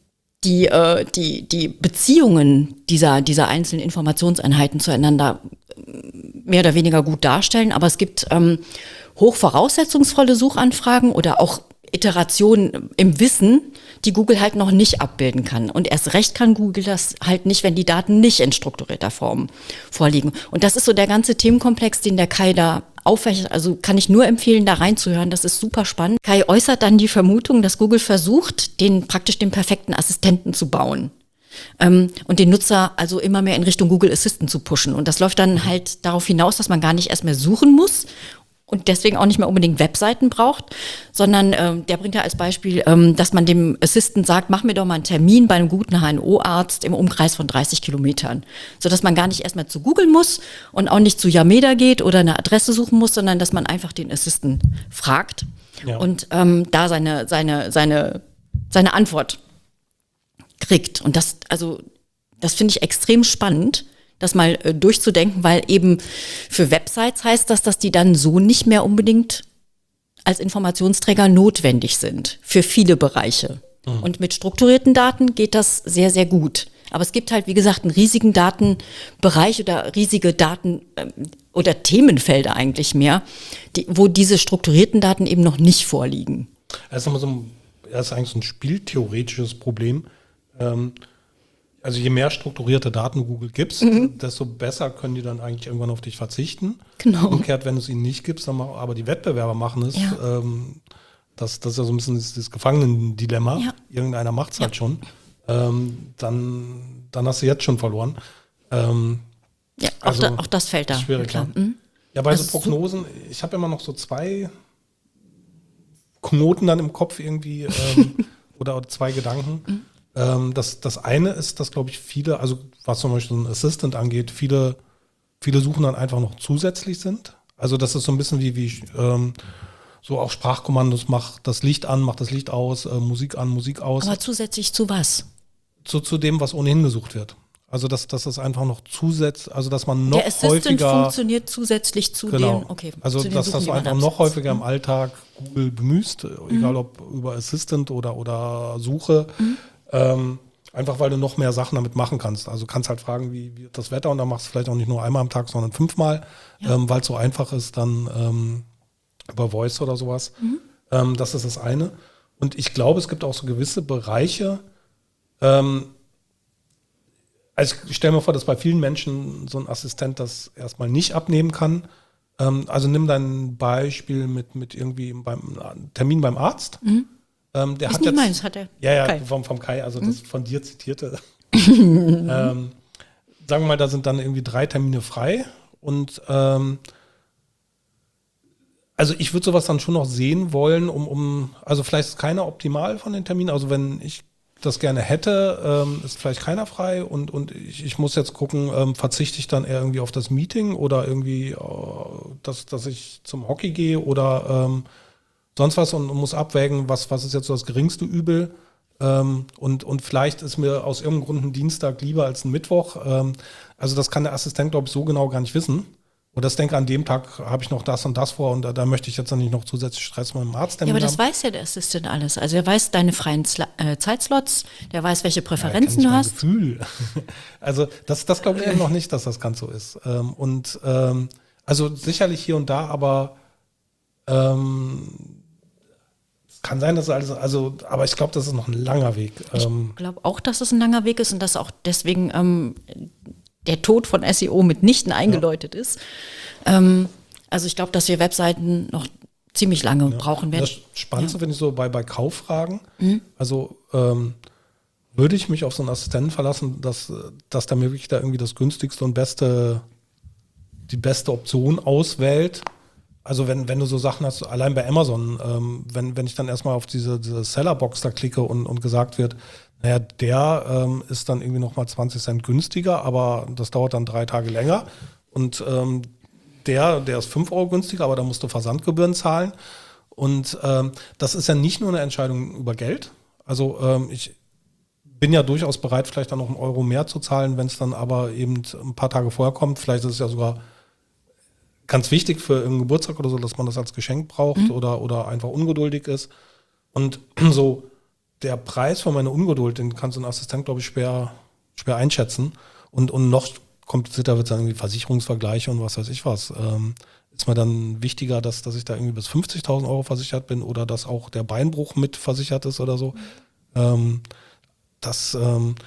die Beziehungen dieser einzelnen Informationseinheiten zueinander mehr oder weniger gut darstellen. Aber es gibt hochvoraussetzungsvolle Suchanfragen oder auch Iterationen im Wissen, die Google halt noch nicht abbilden kann. Und erst recht kann Google das halt nicht, wenn die Daten nicht in strukturierter Form vorliegen. Und das ist so der ganze Themenkomplex, den der Kai da aufwächst. Also kann ich nur empfehlen, da reinzuhören. Das ist super spannend. Kai äußert dann die Vermutung, dass Google versucht, praktisch den perfekten Assistenten zu bauen. Und den Nutzer also immer mehr in Richtung Google Assistant zu pushen. Und das läuft dann halt darauf hinaus, dass man gar nicht erst mehr suchen muss und deswegen auch nicht mehr unbedingt Webseiten braucht, sondern der bringt ja als Beispiel, dass man dem Assistent sagt, mach mir doch mal einen Termin bei einem guten HNO-Arzt im Umkreis von 30 Kilometern, sodass man gar nicht erstmal zu googeln muss und auch nicht zu Yameda geht oder eine Adresse suchen muss, sondern dass man einfach den Assistent fragt und da seine Antwort kriegt. Und das finde ich extrem spannend, das mal durchzudenken, weil eben für Websites heißt das, dass die dann so nicht mehr unbedingt als Informationsträger notwendig sind für viele Bereiche. Und mit strukturierten Daten geht das sehr, sehr gut. Aber es gibt halt, wie gesagt, einen riesigen Datenbereich oder riesige Daten oder Themenfelder eigentlich mehr, wo diese strukturierten Daten eben noch nicht vorliegen. Das ist eigentlich so ein spieltheoretisches Problem. Also je mehr strukturierte Daten du Google gibst, desto besser können die dann eigentlich irgendwann auf dich verzichten. Genau. Umgekehrt, wenn du es ihnen nicht gibst, aber die Wettbewerber machen es. Ja. Das ist ja so ein bisschen das Gefangenen-Dilemma. Ja. Irgendeiner macht es halt schon. Dann hast du jetzt schon verloren. Auch das fällt da. Schwierig, klar. Ja, bei so Prognosen, ich habe immer noch so 2 Knoten dann im Kopf irgendwie oder 2 Gedanken. Das eine ist, dass, glaube ich, viele, also was zum Beispiel so ein Assistant angeht, viele Suchen dann einfach noch zusätzlich sind. Also das ist so ein bisschen wie so auch Sprachkommandos, mach das Licht an, mach das Licht aus, Musik an, Musik aus. Aber zusätzlich zu was? Zu dem, was ohnehin gesucht wird. Also das ist einfach noch zusätzlich, also dass man noch der Assistant häufiger funktioniert zusätzlich zu den, okay. Also dass du einfach noch häufiger im Alltag Google bemühst, egal ob über Assistant oder Suche. Einfach weil du noch mehr Sachen damit machen kannst. Also kannst halt fragen, wie wird das Wetter, und dann machst du vielleicht auch nicht nur einmal am Tag, sondern 5-mal, weil es so einfach ist, dann über Voice oder sowas. Das ist das eine. Und ich glaube, es gibt auch so gewisse Bereiche, also ich stelle mir vor, dass bei vielen Menschen so ein Assistent das erstmal nicht abnehmen kann. Also nimm dein Beispiel mit irgendwie beim Termin beim Arzt. Der ist hat nicht jetzt, meins, hat er. Ja, Kai. vom Kai, also das von dir zitierte. Sagen wir mal, da sind dann irgendwie 3 Termine frei und also ich würde sowas dann schon noch sehen wollen, also vielleicht ist keiner optimal von den Terminen, also wenn ich das gerne hätte, ist vielleicht keiner frei und ich muss jetzt gucken, verzichte ich dann eher irgendwie auf das Meeting oder irgendwie, dass ich zum Hockey gehe oder sonst was und muss abwägen, was ist jetzt so das geringste Übel. Und vielleicht ist mir aus irgendeinem Grund ein Dienstag lieber als ein Mittwoch. Also das kann der Assistent, glaube ich, so genau gar nicht wissen. Oder ich denke, an dem Tag habe ich noch das und das vor und da möchte ich jetzt dann nicht noch zusätzlich Stress mit dem Arzttermin haben. Ja, aber das weiß ja der Assistent alles. Also er weiß deine freien Zeitslots, der weiß, welche Präferenzen du hast. Gefühl. Also das glaube ich eben noch nicht, dass das ganz so ist. Also sicherlich hier und da, aber kann sein, dass alles, aber ich glaube, das ist noch ein langer Weg. Ich glaube auch, dass es ein langer Weg ist und dass auch deswegen der Tod von SEO mitnichten eingeläutet ist. Also ich glaube, dass wir Webseiten noch ziemlich lange brauchen werden. Das Spannendste finde ich so bei Kauffragen. Also würde ich mich auf so einen Assistenten verlassen, dass der mir wirklich da irgendwie das günstigste und die beste Option auswählt. Also wenn du so Sachen hast, allein bei Amazon, wenn ich dann erstmal auf diese Sellerbox da klicke und gesagt wird, naja, der ist dann irgendwie nochmal 20 Cent günstiger, aber das dauert dann 3 Tage länger. Und der ist 5 Euro günstiger, aber da musst du Versandgebühren zahlen. Und das ist ja nicht nur eine Entscheidung über Geld. Also ich bin ja durchaus bereit, vielleicht dann noch 1 Euro mehr zu zahlen, wenn es dann aber eben ein paar Tage vorher kommt. Vielleicht ist es ja sogar ganz wichtig für irgendeinen Geburtstag oder so, dass man das als Geschenk braucht oder einfach ungeduldig ist. Und so der Preis für meine Ungeduld, den kann so ein Assistent, glaube ich, schwer einschätzen. Und noch komplizierter wird es dann irgendwie Versicherungsvergleiche und was weiß ich was. Ist mir dann wichtiger, dass ich da irgendwie bis 50.000 Euro versichert bin oder dass auch der Beinbruch mit versichert ist oder so. Das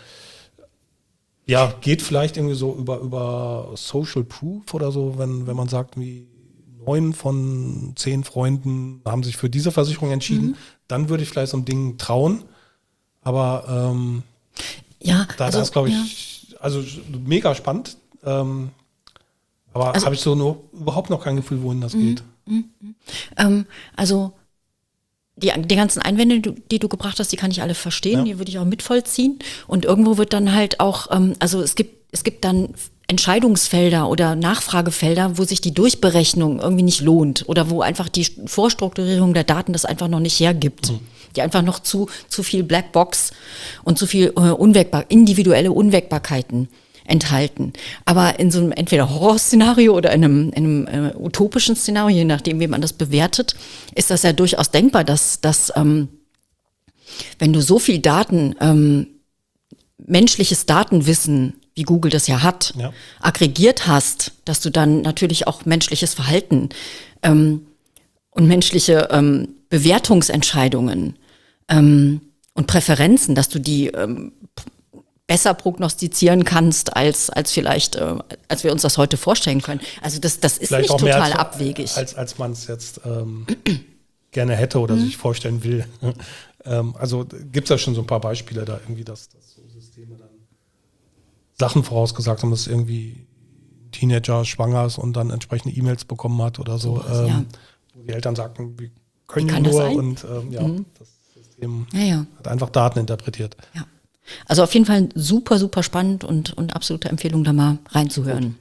geht vielleicht irgendwie so über Social Proof oder so, wenn man sagt, wie 9 von 10 Freunden haben sich für diese Versicherung entschieden, dann würde ich vielleicht so ein Ding trauen. Aber das ist, glaube ich, also mega spannend. Aber habe ich so überhaupt noch kein Gefühl, wohin das geht. Also die ganzen Einwände, die du gebracht hast, die kann ich alle verstehen, die würde ich auch mitvollziehen. Und irgendwo wird dann halt auch, also es gibt dann Entscheidungsfelder oder Nachfragefelder, wo sich die Durchberechnung irgendwie nicht lohnt oder wo einfach die Vorstrukturierung der Daten das einfach noch nicht hergibt. Die einfach noch zu viel Blackbox und zu viel individuelle Unwägbarkeiten enthalten. Aber in so einem entweder Horrorszenario oder in einem utopischen Szenario, je nachdem, wie man das bewertet, ist das ja durchaus denkbar, dass wenn du so viel Daten, menschliches Datenwissen, wie Google das ja hat, aggregiert hast, dass du dann natürlich auch menschliches Verhalten und menschliche Bewertungsentscheidungen und Präferenzen, dass du die besser prognostizieren kannst, als vielleicht, als wir uns das heute vorstellen können. Also das ist Vielleicht nicht auch mehr total abwegig. Als man es jetzt gerne hätte oder sich vorstellen will. Also gibt es ja schon so ein paar Beispiele da irgendwie, dass so Systeme dann Sachen vorausgesagt haben, dass irgendwie ein Teenager schwanger ist und dann entsprechende E-Mails bekommen hat oder so. Wo die Eltern sagten, wir können kann das nur sein? und das System Ja. hat einfach Daten interpretiert. Ja. Also auf jeden Fall super, super spannend und absolute Empfehlung, da mal reinzuhören.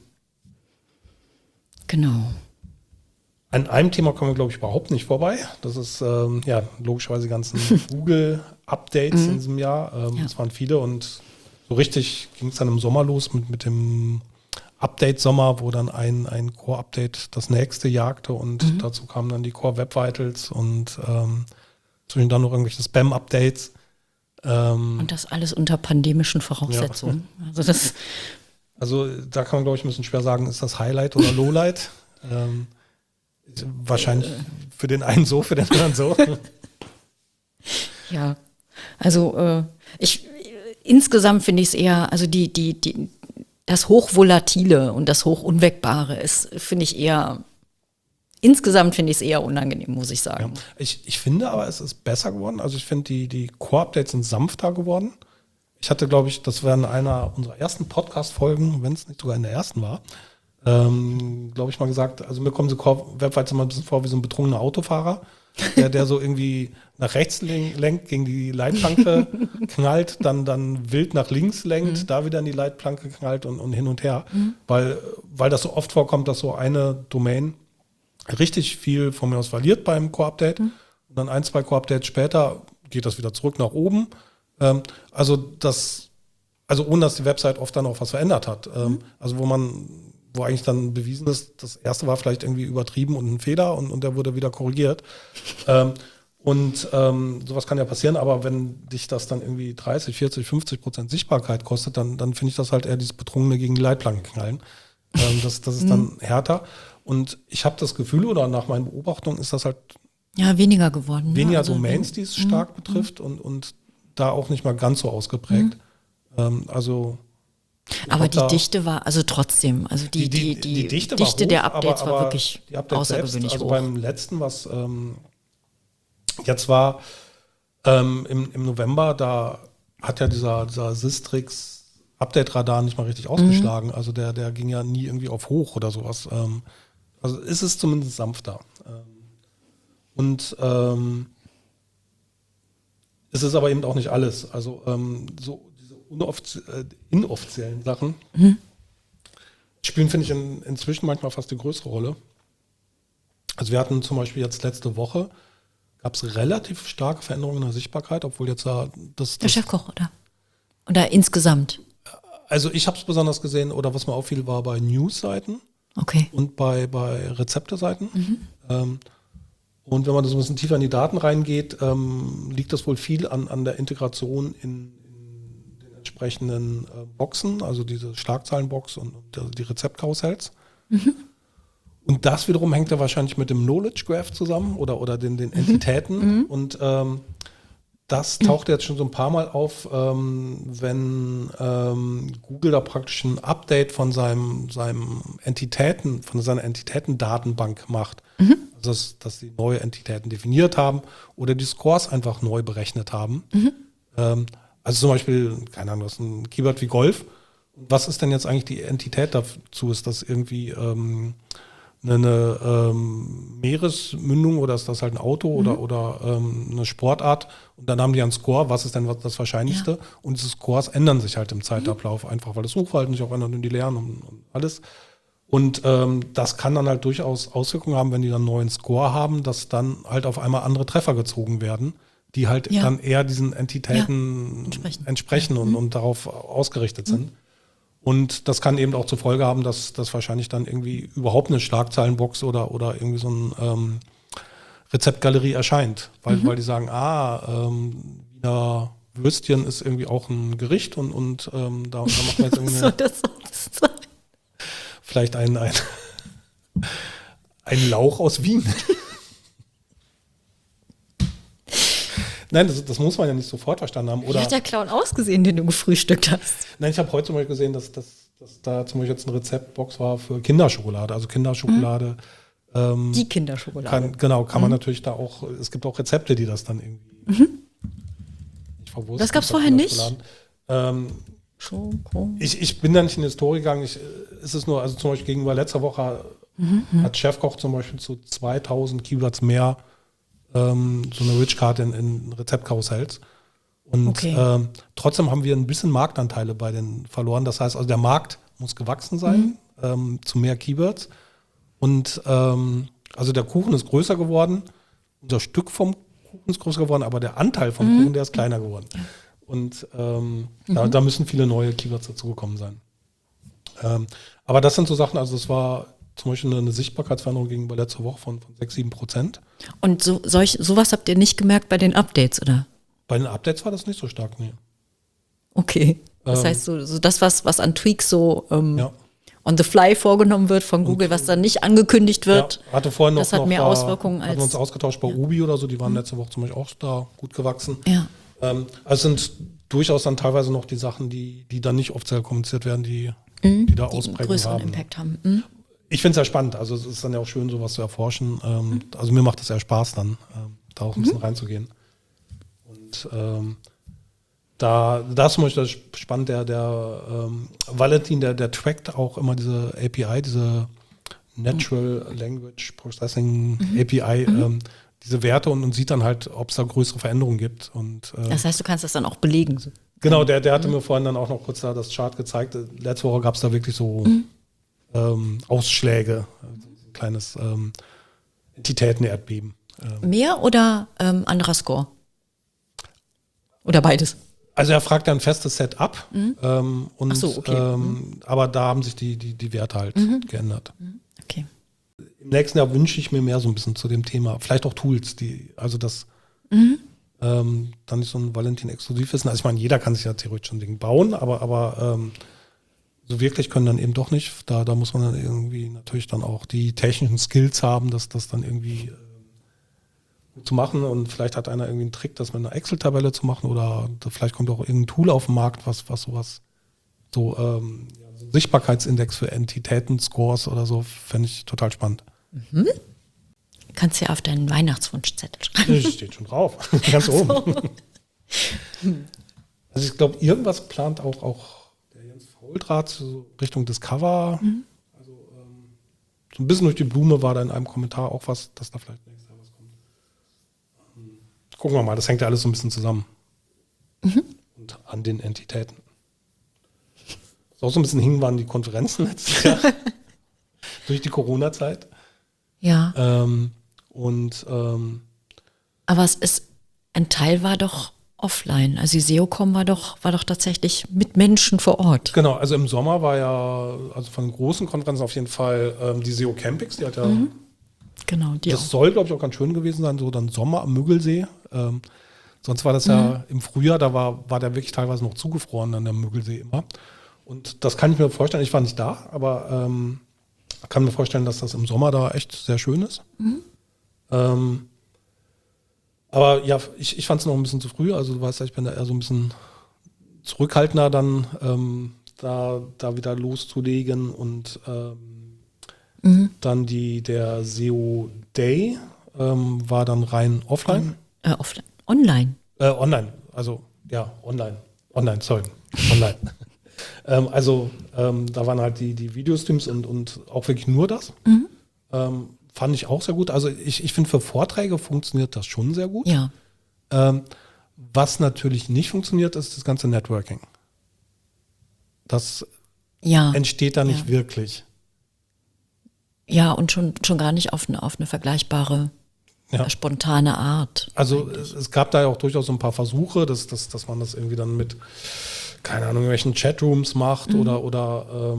Genau. An einem Thema kommen wir, glaube ich, überhaupt nicht vorbei. Das ist logischerweise die ganzen Google-Updates in diesem Jahr. Es waren viele und so richtig ging es dann im Sommer los mit dem Update-Sommer, wo dann ein Core-Update das nächste jagte und dazu kamen dann die Core Web Vitals und zwischendurch dann noch irgendwelche Spam-Updates. Und das alles unter pandemischen Voraussetzungen. Ja. Also da kann man, glaube ich, ein bisschen schwer sagen, ist das Highlight oder Lowlight? Wahrscheinlich für den einen so, für den anderen so. Ja, also insgesamt finde ich es eher, also das Hochvolatile und das Hochunwägbare finde ich eher unangenehm, muss ich sagen. Ja. Ich finde aber, es ist besser geworden. Also ich finde, die Core-Updates sind sanfter geworden. Ich hatte, glaube ich, das wäre in einer unserer ersten Podcast-Folgen, wenn es nicht sogar in der ersten war, glaube ich mal gesagt, also mir kommen so Core-Websites immer ein bisschen vor wie so ein betrunkener Autofahrer, der so irgendwie nach rechts lenkt, gegen die Leitplanke knallt, dann wild nach links lenkt, da wieder in die Leitplanke knallt und hin und her. Weil das so oft vorkommt, dass so eine Domain richtig viel von mir aus verliert beim Core-Update und dann 1-2 Core-Updates später geht das wieder zurück nach oben. Also ohne dass die Website oft dann auch was verändert hat. Also wo eigentlich dann bewiesen ist, das erste war vielleicht irgendwie übertrieben und ein Fehler und der wurde wieder korrigiert. Sowas kann ja passieren, aber wenn dich das dann irgendwie 30, 40, 50% Sichtbarkeit kostet, dann finde ich das halt eher dieses Betrunkene gegen die Leitplanken knallen. Das ist dann härter. Und ich habe das Gefühl, oder nach meinen Beobachtungen ist das halt weniger geworden. Weniger Domains, die es stark betrifft und da auch nicht mal ganz so ausgeprägt. Aber die Dichte war, also trotzdem, also die Dichte war hoch, der Updates aber war wirklich die Updates außergewöhnlich selbst, also hoch. beim letzten, was jetzt war, im November, da hat ja dieser Sistrix Update-Radar nicht mal richtig ausgeschlagen. Also der ging ja nie irgendwie auf hoch oder sowas. Also ist es zumindest sanfter. Es ist aber eben auch nicht alles. Also so diese inoffiziellen Sachen spielen, finde ich, inzwischen manchmal fast die größere Rolle. Also wir hatten zum Beispiel jetzt letzte Woche, gab es relativ starke Veränderungen in der Sichtbarkeit, obwohl jetzt der Chefkoch, oder? Oder insgesamt? Also ich habe es besonders gesehen, oder was mir auffiel, war bei News-Seiten und bei Rezepte-Seiten. Und wenn man da so ein bisschen tiefer in die Daten reingeht, liegt das wohl viel an der Integration in den entsprechenden Boxen, also diese Schlagzeilenbox und die Rezeptkarussells. Und das wiederum hängt ja wahrscheinlich mit dem Knowledge Graph zusammen oder den Entitäten. Und das taucht jetzt schon so ein paar Mal auf, wenn Google da praktisch ein Update von seiner Entitätendatenbank macht. Also dass sie neue Entitäten definiert haben oder die Scores einfach neu berechnet haben. Also zum Beispiel, keine Ahnung, das ist ein Keyword wie Golf. Was ist denn jetzt eigentlich die Entität dazu? Ist das irgendwie eine Meeresmündung oder ist das halt ein Auto oder eine Sportart und dann haben die einen Score, was ist denn das Wahrscheinlichste und diese Scores ändern sich halt im Zeitablauf einfach, weil das Suchverhalten sich auch ändert und die lernen und alles und das kann dann halt durchaus Auswirkungen haben, wenn die dann einen neuen Score haben, dass dann halt auf einmal andere Treffer gezogen werden, die halt dann eher diesen Entitäten entsprechen und darauf ausgerichtet sind. Und das kann eben auch zur Folge haben, dass das wahrscheinlich dann irgendwie überhaupt eine Schlagzeilenbox oder irgendwie so ein Rezeptgalerie erscheint. Weil die sagen, Wiener Würstchen ist irgendwie auch ein Gericht und da machen wir jetzt irgendwie vielleicht ein Lauch aus Wien. Nein, das muss man ja nicht sofort verstanden haben. Oder Wie hat der Clown ausgesehen, den du gefrühstückt hast? Nein, ich habe heute zum Beispiel gesehen, dass da zum Beispiel jetzt eine Rezeptbox war für Kinderschokolade. Also Kinderschokolade. Die Kinderschokolade. Kann man natürlich da auch, es gibt auch Rezepte, die das dann irgendwie nicht verwursten. Das gab es vorher nicht? Ich bin da nicht in die Historie gegangen. Es ist nur, also zum Beispiel gegenüber letzter Woche hat Chefkoch zum Beispiel zu 2000 Keywords mehr so eine Rich-Card in Rezeptkarussells. Und trotzdem haben wir ein bisschen Marktanteile bei den verloren. Das heißt, also der Markt muss gewachsen sein zu mehr Keywords. Und also der Kuchen ist größer geworden, unser Stück vom Kuchen ist größer geworden, aber der Anteil vom Kuchen, der ist kleiner geworden. Und da müssen viele neue Keywords dazugekommen sein. Aber das sind so Sachen, also das war zum Beispiel eine Sichtbarkeitsveränderung gegenüber letzter Woche von 6-7%. Und sowas habt ihr nicht gemerkt bei den Updates, oder? Bei den Updates war das nicht so stark, nee. Okay. Das heißt, so das, was an Tweaks so on the fly vorgenommen wird von Google, was dann nicht angekündigt wird, hatte vorhin das hat mehr Auswirkungen als... Hatten wir uns ausgetauscht bei Ruby oder so, die waren letzte Woche zum Beispiel auch da gut gewachsen. Ja. Also es sind durchaus dann teilweise noch die Sachen, die dann nicht offiziell kommuniziert werden, die da Ausprägungen einen größeren haben. Impact haben. Ich finde es sehr spannend. Also es ist dann ja auch schön, sowas zu erforschen. Also mir macht es sehr Spaß dann, da auch ein bisschen reinzugehen. Und da ist zum Beispiel spannend, der Valentin, der trackt auch immer diese API, diese Natural Language Processing API, diese Werte und sieht dann halt, ob es da größere Veränderungen gibt. Und, das heißt, du kannst das dann auch belegen. So. Genau, der hatte mir vorhin dann auch noch kurz da das Chart gezeigt. Letzte Woche gab es da wirklich so Ausschläge, also ein kleines Entitäten-Erdbeben. Mehr oder anderer Score? Oder beides? Also er fragt ja ein festes Set ab, Ach so, okay. Aber da haben sich die Werte halt geändert. Okay. Im nächsten Jahr wünsche ich mir mehr so ein bisschen zu dem Thema, vielleicht auch Tools, dann nicht so ein Valentin-Exklusivwissen. Also ich meine, jeder kann sich ja theoretisch ein Ding bauen, aber so wirklich können dann eben doch nicht. Da muss man dann irgendwie natürlich dann auch die technischen Skills haben, das dann irgendwie gut zu machen. Und vielleicht hat einer irgendwie einen Trick, das mit einer Excel-Tabelle zu machen oder vielleicht kommt auch irgendein Tool auf den Markt, was sowas, so ein Sichtbarkeitsindex für Entitäten, Scores oder so, fände ich total spannend. Kannst du ja auf deinen Weihnachtswunschzettel schreiben. Das steht schon drauf, ganz oben. Also ich glaube, irgendwas plant auch der Jens Faultrat so Richtung Discover. Also so ein bisschen durch die Blume war da in einem Kommentar auch was, dass da vielleicht nächstes Jahr was kommt. Gucken wir mal, das hängt ja alles so ein bisschen zusammen. Und an den Entitäten. Was auch so ein bisschen hing, waren die Konferenzen letztes Jahr. Durch die Corona-Zeit. Ja. Aber ein Teil war doch offline. Also die SEOCom war doch tatsächlich mit Menschen vor Ort. Genau, also im Sommer war ja, also von den großen Konferenzen auf jeden Fall die SEO Campix, die hat ja, genau, die das auch. soll, glaube ich, auch ganz schön gewesen sein, so dann Sommer am Müggelsee. Sonst war das ja im Frühjahr, da war der wirklich teilweise noch zugefroren an der Müggelsee immer. Und das kann ich mir vorstellen, ich war nicht da, aber kann mir vorstellen, dass das im Sommer da echt sehr schön ist. Aber ja, ich fand es noch ein bisschen zu früh. Also du weißt ja, ich bin da eher so ein bisschen zurückhaltender dann da wieder loszulegen. Und dann der SEO Day war dann rein offline. Offline. Online. Online, also ja, online, sorry, online. Da waren halt die Videostreams und auch wirklich nur das. Fand ich auch sehr gut. Also ich finde, für Vorträge funktioniert das schon sehr gut. Ja. Was natürlich nicht funktioniert, ist das ganze Networking. Das entsteht da nicht wirklich. Ja, und schon gar nicht auf eine vergleichbare, spontane Art. Also es gab da ja auch durchaus so ein paar Versuche, dass man das irgendwie dann mit, keine Ahnung, irgendwelchen Chatrooms macht oder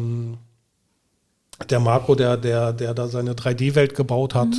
der Marco, der da seine 3D-Welt gebaut hat.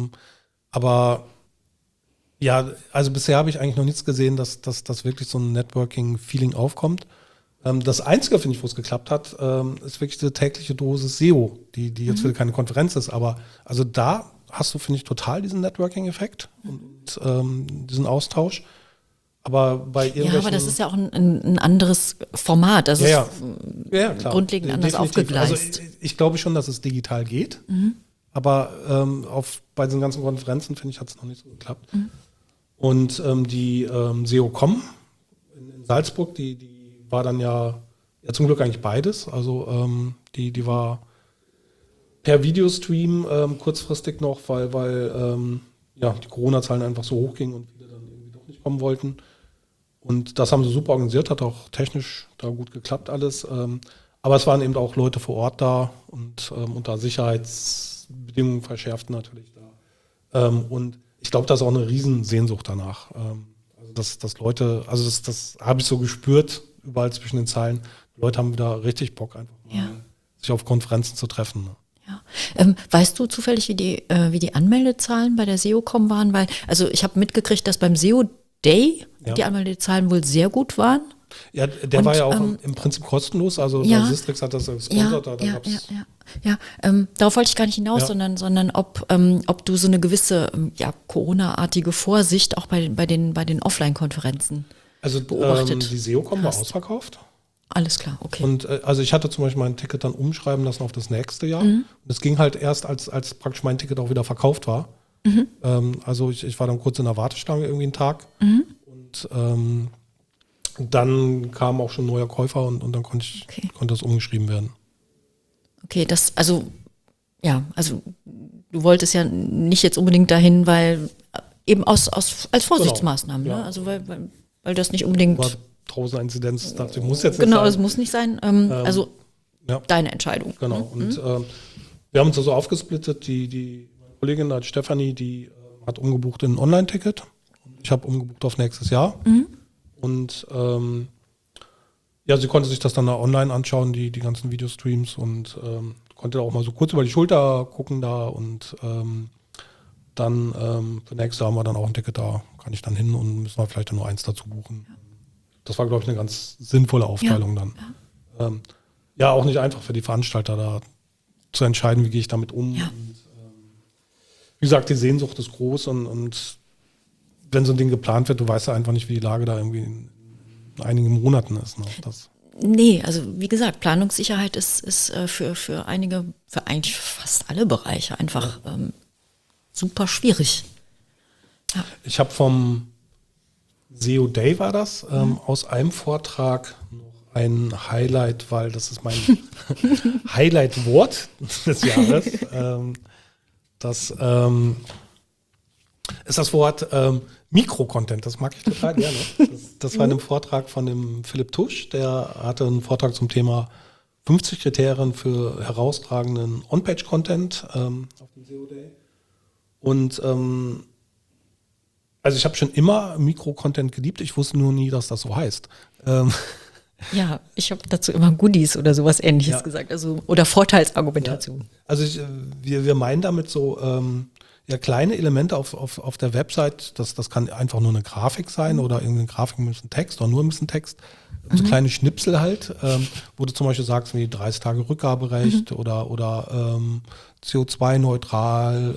Aber ja, also bisher habe ich eigentlich noch nichts gesehen, dass wirklich so ein Networking-Feeling aufkommt. Das Einzige, finde ich, wo es geklappt hat, ist wirklich diese tägliche Dosis SEO, die jetzt wieder keine Konferenz ist. Aber also da hast du, finde ich, total diesen Networking-Effekt und diesen Austausch. Aber bei irgendwelchen... Ja, aber das ist ja auch ein anderes Format. Das ist klar. grundlegend anders Definitiv. aufgegleist. Also ich glaube schon, dass es digital geht. Aber bei diesen ganzen Konferenzen, finde ich, hat es noch nicht so geklappt. Und die SEO.com in Salzburg, die war dann ja zum Glück eigentlich beides. Also die war per Videostream kurzfristig noch, weil die Corona-Zahlen einfach so hoch gingen und viele dann irgendwie doch nicht kommen wollten. Und das haben sie super organisiert, hat auch technisch da gut geklappt alles. Aber es waren eben auch Leute vor Ort da und unter Sicherheitsbedingungen verschärft natürlich da. Und ich glaube, da ist auch eine Riesensehnsucht danach. Also dass Leute, also das habe ich so gespürt, überall zwischen den Zeilen. Die Leute haben wieder richtig Bock, einfach mal sich auf Konferenzen zu treffen. Ne? Ja. Weißt du zufällig, wie die Anmeldezahlen bei der SEO.com waren? Weil, also ich habe mitgekriegt, dass beim SEO Day die Anmeldezahlen wohl sehr gut waren. Ja, der war ja auch im Prinzip kostenlos. Also der Sistrix hat das gesponsert. Darauf wollte ich gar nicht hinaus, sondern ob du so eine gewisse Corona-artige Vorsicht auch bei den Offline-Konferenzen beobachtet. Die SEO.com war ausverkauft. Alles klar, okay. Und also ich hatte zum Beispiel mein Ticket dann umschreiben lassen auf das nächste Jahr. Und das ging halt erst, als praktisch mein Ticket auch wieder verkauft war. Also ich war dann kurz in der Warteschlange irgendwie einen Tag. Und dann kam auch schon ein neuer Käufer und dann konnte das umgeschrieben werden. Okay, also du wolltest ja nicht jetzt unbedingt dahin, weil eben als Vorsichtsmaßnahmen, Genau, ne? Also weil das nicht unbedingt... War draußen Inzidenz, dachte ich, muss jetzt nicht sein. Genau, sein. es muss nicht sein. Deine Entscheidung. Genau, und wir haben uns also aufgesplittet. Die Kollegin, die Stefanie, die hat umgebucht in ein Online-Ticket. Ich habe umgebucht auf nächstes Jahr. Und sie konnte sich das dann da online anschauen, die ganzen Videostreams und konnte auch mal so kurz über die Schulter gucken da und dann für nächstes Jahr haben wir dann auch ein Ticket da, kann ich dann hin und müssen wir vielleicht dann nur eins dazu buchen. Das war, glaube ich, eine ganz sinnvolle Aufteilung dann. Auch nicht einfach für die Veranstalter da zu entscheiden, wie gehe ich damit um. Ja. Und, wie gesagt, die Sehnsucht ist groß und wenn so ein Ding geplant wird, du weißt ja einfach nicht, wie die Lage da irgendwie in einigen Monaten ist. Ne? Nee, also wie gesagt, Planungssicherheit ist für eigentlich fast alle Bereiche einfach super schwierig. Ja. Ich habe vom SEO Day war das, aus einem Vortrag noch ein Highlight, weil das ist mein Highlight-Wort des Jahres. Das ist das Wort Mikrocontent, das mag ich total gerne. Das war in einem Vortrag von dem Philipp Tusch, der hatte einen Vortrag zum Thema 50 Kriterien für herausragenden On-Page-Content auf dem SEO Day. Und also ich habe schon immer Mikrocontent geliebt, ich wusste nur nie, dass das so heißt. Ja, ich habe dazu immer Goodies oder sowas Ähnliches gesagt, also oder Vorteilsargumentation. Ja. Also wir meinen damit so kleine Elemente auf der Website, das kann einfach nur eine Grafik sein oder irgendeine Grafik mit ein bisschen Text oder nur ein bisschen Text. So kleine Schnipsel halt, wo du zum Beispiel sagst, wie 30 Tage Rückgaberecht oder CO2-neutral,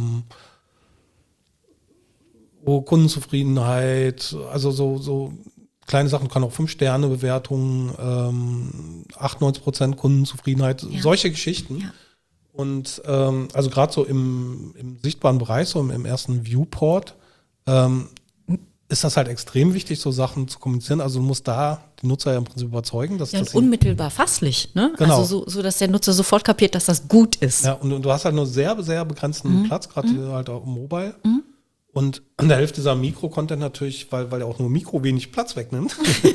Kundenzufriedenheit, also so kleine Sachen, kann auch 5-Sterne-Bewertungen, 98% Kundenzufriedenheit, solche Geschichten. Ja. Und also gerade so im sichtbaren Bereich, so im ersten Viewport, ist das halt extrem wichtig, so Sachen zu kommunizieren. Also du musst da die Nutzer ja im Prinzip überzeugen, dass Ja, das und unmittelbar fasslich, ne? Genau. Also so, dass der Nutzer sofort kapiert, dass das gut ist. ja, und du hast halt nur sehr, sehr begrenzten Platz, gerade halt auch im Mobile. Und an der Hälfte dieser Mikro-Content natürlich, weil ja auch nur Mikro wenig Platz wegnimmt,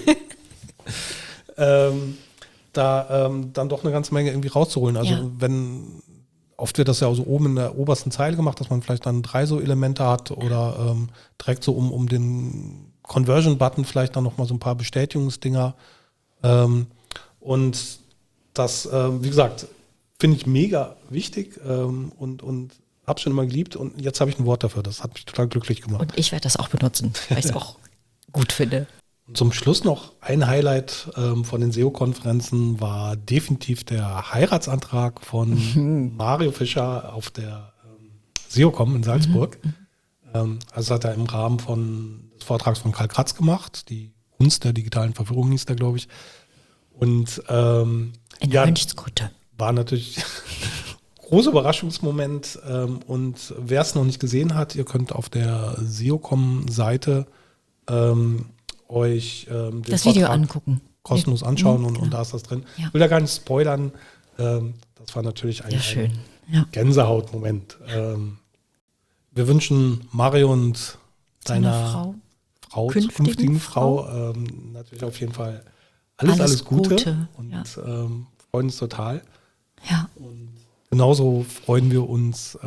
dann doch eine ganze Menge irgendwie rauszuholen. Also oft wird das ja so oben in der obersten Zeile gemacht, dass man vielleicht dann 3 so Elemente hat oder direkt so um den Conversion-Button vielleicht dann nochmal so ein paar Bestätigungsdinger. Und das, wie gesagt, finde ich mega wichtig und habe schon immer geliebt und jetzt habe ich ein Wort dafür. Das hat mich total glücklich gemacht. Und ich werde das auch benutzen, weil ich es auch gut finde. Und zum Schluss noch ein Highlight von den SEO-Konferenzen war definitiv der Heiratsantrag von Mario Fischer auf der SEOCom in Salzburg. Also hat er im Rahmen des Vortrags von Karl Kratz gemacht. Die Kunst der digitalen Verwirrung hieß der, glaube ich. Und In Mönchskutte. war natürlich großer Überraschungsmoment. Und wer es noch nicht gesehen hat, ihr könnt auf der SEOCom-Seite euch das Video angucken. Kostenlos anschauen und da ist das drin. Ja. Ich will da gar nicht spoilern. Das war natürlich ein schön. Ja. Gänsehautmoment. Wir wünschen Mario und seiner Frau zukünftigen Frau natürlich auf jeden Fall alles Gute. Und freuen uns total. Ja. Und genauso freuen wir uns,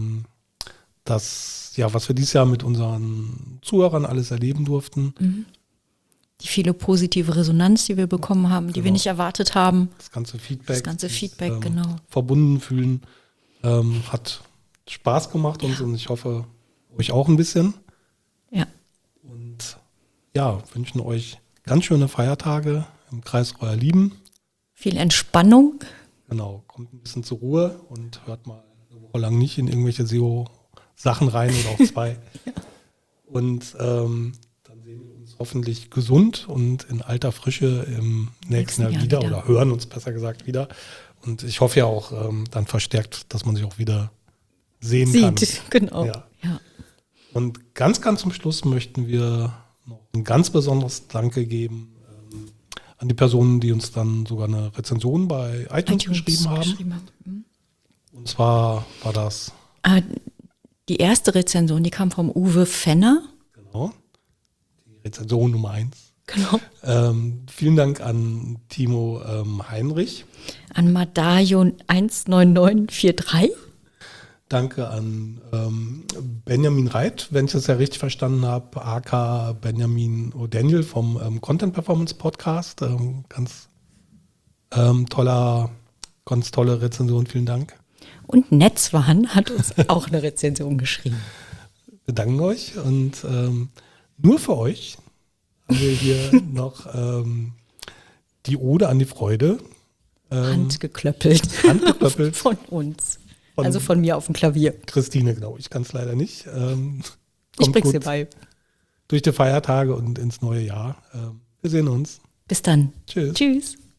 dass, was wir dieses Jahr mit unseren Zuhörern alles erleben durften. Die viele positive Resonanz, die wir bekommen haben, die wir nicht erwartet haben. Das ganze Feedback. Genau. Verbunden fühlen. Hat Spaß gemacht uns und ich hoffe, euch auch ein bisschen. Ja. Und wünschen euch ganz schöne Feiertage im Kreis eurer Lieben. Viel Entspannung. Genau, kommt ein bisschen zur Ruhe und hört mal eine Woche lang nicht in irgendwelche SEO-Sachen rein oder auch 2. Ja. Und dann sehen wir uns hoffentlich gesund und in alter Frische im nächsten Jahr wieder oder hören uns besser gesagt wieder. Und ich hoffe ja auch dann verstärkt, dass man sich auch wieder sehen kann. Genau. Ja. Und ganz, ganz zum Schluss möchten wir noch ein ganz besonderes Danke geben an die Personen, die uns dann sogar eine Rezension bei iTunes geschrieben haben. Und zwar war das die erste Rezension, die kam vom Uwe Fenner. Genau, die Rezension Nummer 1. Genau. Vielen Dank an Timo Heinrich. An Madayon 19943. Danke an Benjamin Reit, wenn ich das ja richtig verstanden habe, aka Benjamin O'Daniel vom Content Performance Podcast. Ganz tolle Rezension, vielen Dank. Und Netzwan hat uns auch eine Rezension geschrieben. Wir danken euch und nur für euch haben wir hier noch die Ode an die Freude. Handgeklöppelt. Von uns. Also von mir auf dem Klavier. Christine, genau. Ich kann es leider nicht. Ich bring's dir bei. Durch die Feiertage und ins neue Jahr. Wir sehen uns. Bis dann. Tschüss. Tschüss.